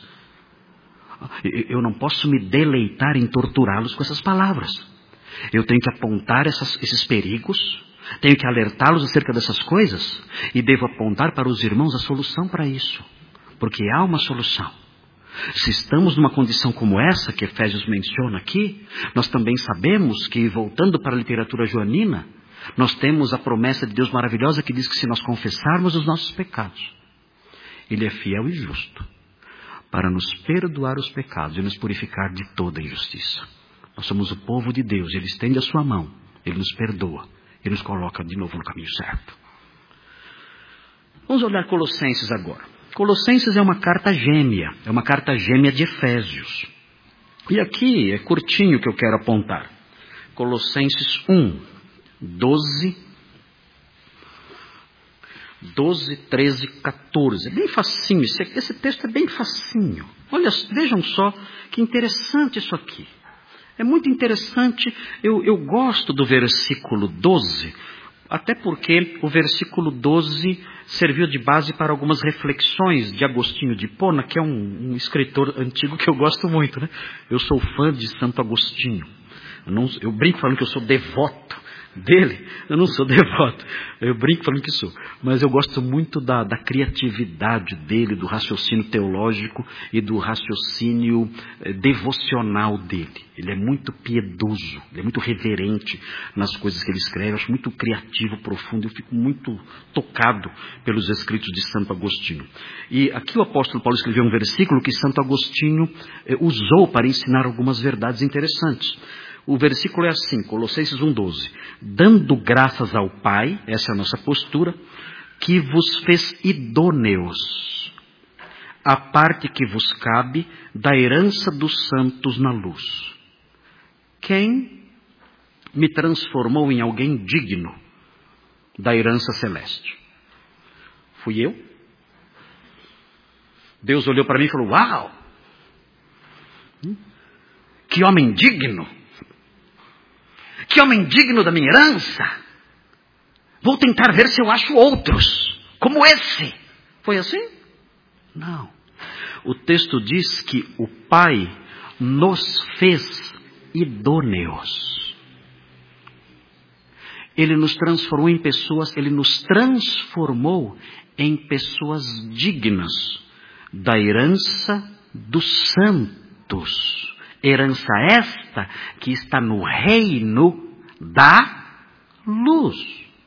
Eu não posso me deleitar em torturá-los com essas palavras. Eu tenho que apontar esses perigos, tenho que alertá-los acerca dessas coisas e devo apontar para os irmãos a solução para isso. Porque há uma solução. Se estamos numa condição como essa que Efésios menciona aqui, nós também sabemos que, voltando para a literatura joanina, nós temos a promessa de Deus maravilhosa que diz que se nós confessarmos os nossos pecados, Ele é fiel e justo para nos perdoar os pecados e nos purificar de toda injustiça. Nós somos o povo de Deus, Ele estende a sua mão, Ele nos perdoa, Ele nos coloca de novo no caminho certo. Vamos olhar Colossenses agora. Colossenses é uma carta gêmea de Efésios. E aqui é curtinho que eu quero apontar. Colossenses 1. 12 12, 13, 14. É bem facinho, esse texto é bem facinho. Olha, vejam só que interessante isso aqui. É muito interessante, eu gosto do versículo 12, até porque o versículo 12 serviu de base para algumas reflexões de Agostinho de Hipona, que é um escritor antigo que eu gosto muito, né? Eu sou fã de Santo Agostinho. Eu brinco falando que eu sou devoto dele. Eu não sou devoto, eu brinco falando que sou. Mas eu gosto muito da criatividade dele, do raciocínio teológico e do raciocínio devocional dele. Ele é muito piedoso, ele é muito reverente nas coisas que ele escreve. Eu acho muito criativo, profundo. Eu fico muito tocado pelos escritos de Santo Agostinho. E aqui o apóstolo Paulo escreveu um versículo que Santo Agostinho usou para ensinar algumas verdades interessantes. O versículo é assim, Colossenses 1,12. Dando graças ao Pai, essa é a nossa postura, que vos fez idôneos, a parte que vos cabe da herança dos santos na luz. Quem me transformou em alguém digno da herança celeste? Fui eu? Deus olhou para mim e falou, uau! Que homem digno! Que homem digno da minha herança! Vou tentar ver se eu acho outros, como esse. Foi assim? Não. O texto diz que o Pai nos fez idôneos. Ele nos transformou em pessoas, ele nos transformou em pessoas dignas da herança dos santos. Herança esta que está no reino da luz.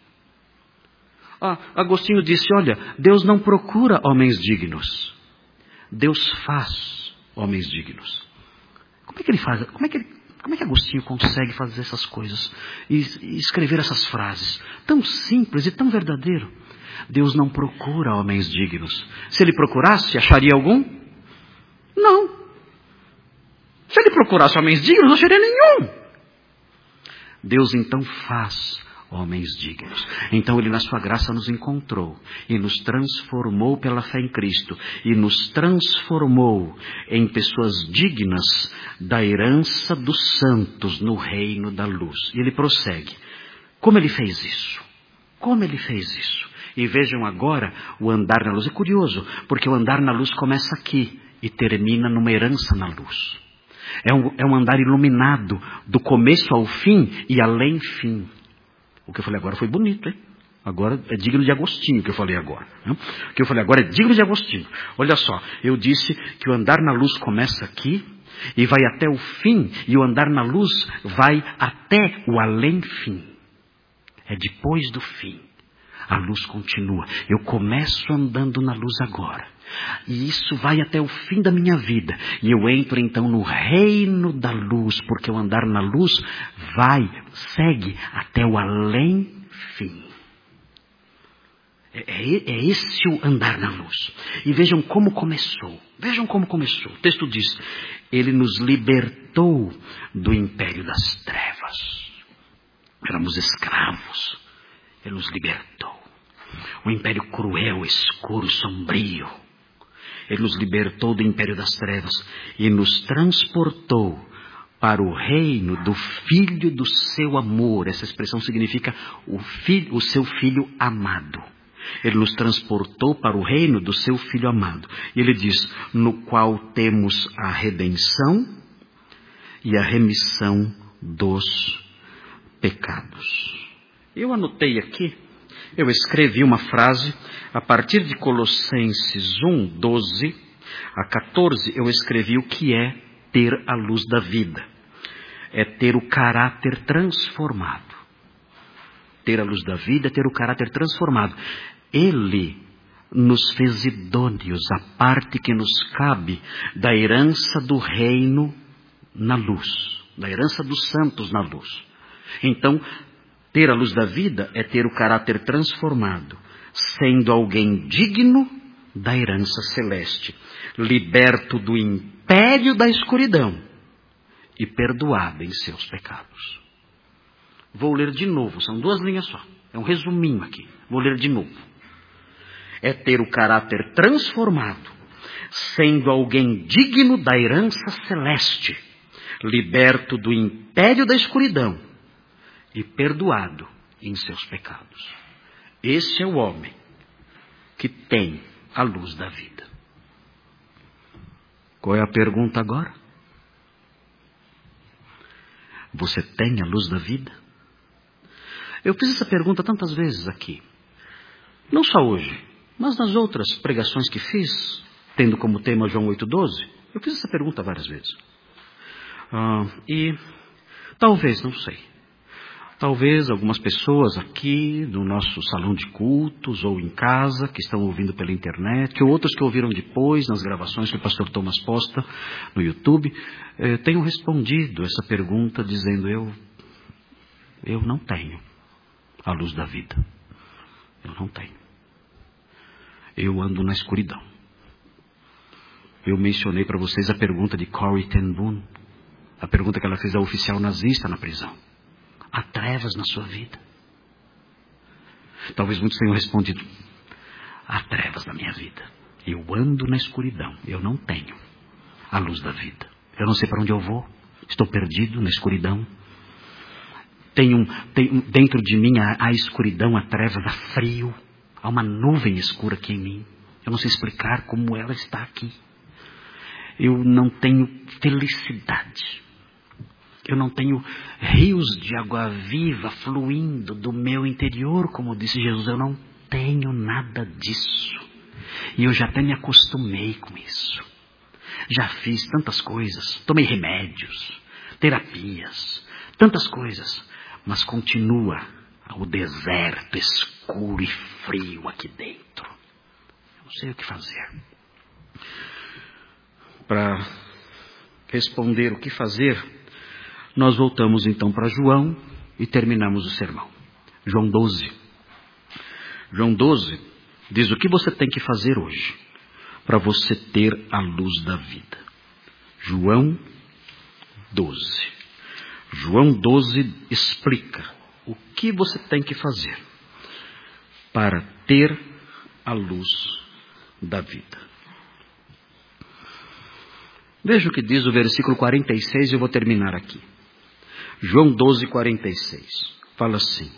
Agostinho disse, olha, Deus não procura homens dignos. Deus faz homens dignos. Como é que ele faz? Como é que Agostinho consegue fazer essas coisas e escrever essas frases? Tão simples e tão verdadeiro. Deus não procura homens dignos. Se ele procurasse, acharia algum? Não. Se ele procurasse homens dignos, não acharia nenhum. Deus então faz homens dignos. Então ele na sua graça nos encontrou e nos transformou pela fé em Cristo e nos transformou em pessoas dignas da herança dos santos no reino da luz. E ele prossegue. Como ele fez isso? Como ele fez isso? E vejam agora o andar na luz. É curioso, porque o andar na luz começa aqui e termina numa herança na luz. É um andar iluminado do começo ao fim e além fim. O que eu falei agora foi bonito, hein? Agora é digno de Agostinho o que eu falei agora. Né? O que eu falei agora é digno de Agostinho. Olha só, eu disse que o andar na luz começa aqui e vai até o fim, e o andar na luz vai até o além fim. É depois do fim. A luz continua. Eu começo andando na luz agora. E isso vai até o fim da minha vida. E eu entro então no reino da luz, porque o andar na luz segue até o além fim. É esse o andar na luz. E vejam como começou. Vejam como começou. O texto diz, ele nos libertou do império das trevas. Éramos escravos. Ele nos libertou. O império cruel, escuro, sombrio. Ele nos libertou do império das trevas e nos transportou para o reino do Filho do seu amor. Essa expressão significa o seu Filho amado. Ele nos transportou para o reino do seu Filho amado. E ele diz, no qual temos a redenção e a remissão dos pecados. Eu anotei aqui, eu escrevi uma frase, a partir de Colossenses 1, 12 a 14, eu escrevi o que é ter a luz da vida. É ter o caráter transformado. Ter a luz da vida é ter o caráter transformado. Ele nos fez idôneos, a parte que nos cabe da herança do reino na luz, da herança dos santos na luz. Então, ter a luz da vida é ter o caráter transformado, sendo alguém digno da herança celeste, liberto do império da escuridão e perdoado em seus pecados. Vou ler de novo, são 2 linhas só, é um resuminho aqui, vou ler de novo. é ter o caráter transformado, sendo alguém digno da herança celeste, liberto do império da escuridão e perdoado em seus pecados. Esse é o homem que tem a luz da vida. Qual é a pergunta agora? Você tem a luz da vida? Eu fiz essa pergunta tantas vezes aqui. Não só hoje, mas nas outras pregações que fiz, tendo como tema João 8,12, eu fiz essa pergunta várias vezes. E talvez, não sei, talvez algumas pessoas aqui no nosso salão de cultos ou em casa, que estão ouvindo pela internet, ou outros que ouviram depois nas gravações que o pastor Thomas posta no YouTube, tenham respondido essa pergunta dizendo: eu não tenho a luz da vida. Eu não tenho. Eu ando na escuridão. Eu mencionei para vocês a pergunta de Corrie ten Boom, a pergunta que ela fez ao oficial nazista na prisão. Há trevas na sua vida? Talvez muitos tenham respondido: há trevas na minha vida. Eu ando na escuridão. Eu não tenho a luz da vida. Eu não sei para onde eu vou. Estou perdido na escuridão. Dentro de mim há escuridão, há trevas, há frio. Há uma nuvem escura aqui em mim. Eu não sei explicar como ela está aqui. Eu não tenho felicidade. Eu não tenho rios de água viva fluindo do meu interior, como disse Jesus. Eu não tenho nada disso. E eu já até me acostumei com isso. Já fiz tantas coisas. Tomei remédios, terapias, tantas coisas. Mas continua o deserto escuro e frio aqui dentro. Eu não sei o que fazer. Para responder o que fazer, nós voltamos então para João e terminamos o sermão. João 12. João 12 diz o que você tem que fazer hoje para você ter a luz da vida. João 12. João 12 explica o que você tem que fazer para ter a luz da vida. Veja o que diz o versículo 46 e eu vou terminar aqui. João 12, 46. Fala assim.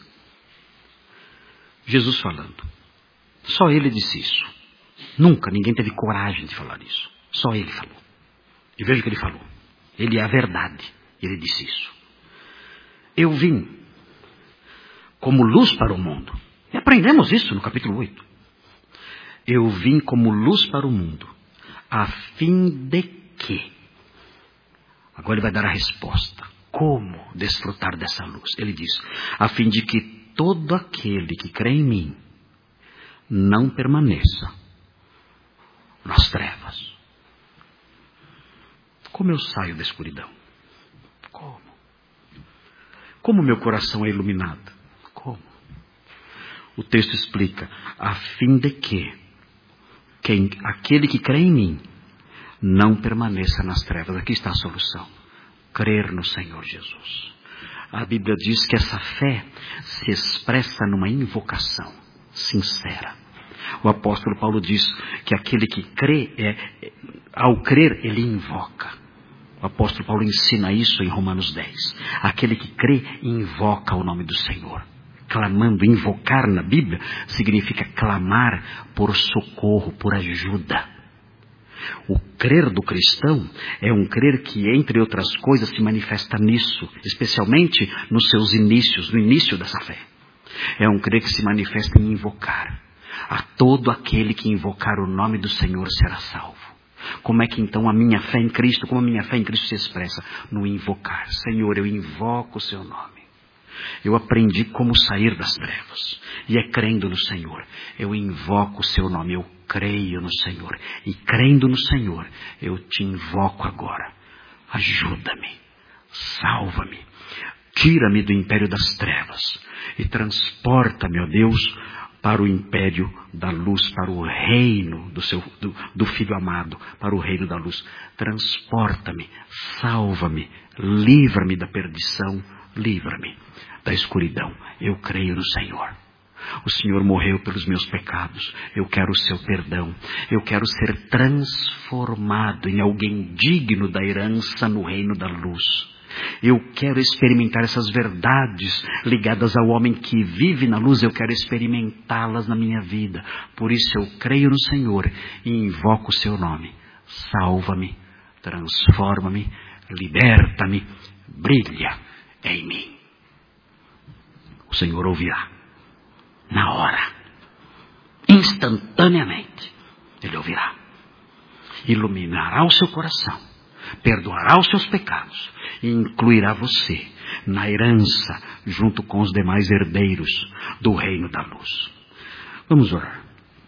Jesus falando. Só ele disse isso. Nunca ninguém teve coragem de falar isso. Só ele falou. E veja o que ele falou. Ele é a verdade. Ele disse isso. Eu vim como luz para o mundo. E aprendemos isso no capítulo 8. Eu vim como luz para o mundo, a fim de que... Agora ele vai dar a resposta. Como desfrutar dessa luz? Ele diz, a fim de que todo aquele que crê em mim não permaneça nas trevas. Como eu saio da escuridão? Como meu coração é iluminado? Como? O texto explica, a fim de que aquele que crê em mim não permaneça nas trevas. Aqui está a solução. Crer no Senhor Jesus. A Bíblia diz que essa fé se expressa numa invocação sincera. O apóstolo Paulo diz que aquele que crê, ao crer, ele invoca. O apóstolo Paulo ensina isso em Romanos 10. Aquele que crê, invoca o nome do Senhor. Clamando, invocar na Bíblia, significa clamar por socorro, por ajuda. O crer do cristão é um crer que, entre outras coisas, se manifesta nisso, especialmente nos seus inícios, no início dessa fé. É um crer que se manifesta em invocar. A todo aquele que invocar o nome do Senhor será salvo. Como é que então a minha fé em Cristo, como a minha fé em Cristo se expressa? No invocar. Senhor, eu invoco o seu nome. Eu aprendi como sair das trevas. E é crendo no Senhor. Eu invoco o seu nome. Eu creio no Senhor. E crendo no Senhor, eu te invoco agora. Ajuda-me. Salva-me. Tira-me do império das trevas. E transporta-me, ó Deus, para o império da luz, para o reino do Filho amado, para o reino da luz. Transporta-me, salva-me, livra-me da perdição, livra-me da escuridão. Eu creio no Senhor. O Senhor morreu pelos meus pecados. Eu quero o seu perdão. Eu quero ser transformado em alguém digno da herança no reino da luz. Eu quero experimentar essas verdades ligadas ao homem que vive na luz. Eu quero experimentá-las na minha vida. Por isso eu creio no Senhor e invoco o seu nome. Salva-me, transforma-me, liberta-me, brilha em mim. O Senhor ouvirá. Na hora. Instantaneamente. Ele ouvirá. Iluminará o seu coração. Perdoará os seus pecados. E incluirá você na herança junto com os demais herdeiros do reino da luz. Vamos orar.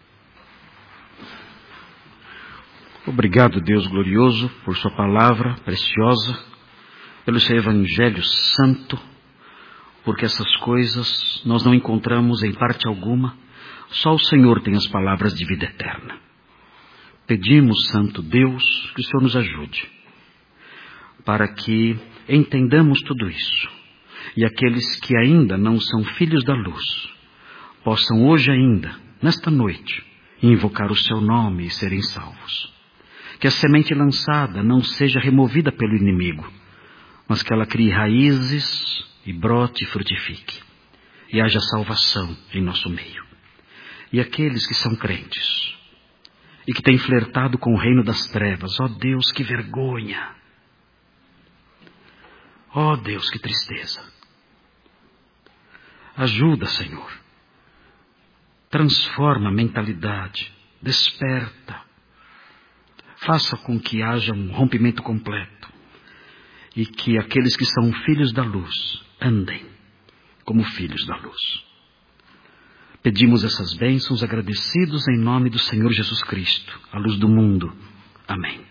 Obrigado, Deus glorioso, por sua palavra preciosa, pelo seu evangelho santo, porque essas coisas nós não encontramos em parte alguma, só o Senhor tem as palavras de vida eterna. Pedimos, Santo Deus, que o Senhor nos ajude, para que entendamos tudo isso, e aqueles que ainda não são filhos da luz, possam hoje ainda, nesta noite, invocar o seu nome e serem salvos. Que a semente lançada não seja removida pelo inimigo, mas que ela crie raízes e brote e frutifique. E haja salvação em nosso meio. E aqueles que são crentes e que têm flertado com o reino das trevas, ó Deus, que vergonha! Ó Deus, que tristeza! Ajuda, Senhor. Transforma a mentalidade, desperta. Faça com que haja um rompimento completo e que aqueles que são filhos da luz andem como filhos da luz. Pedimos essas bênçãos agradecidos em nome do Senhor Jesus Cristo, a luz do mundo. Amém.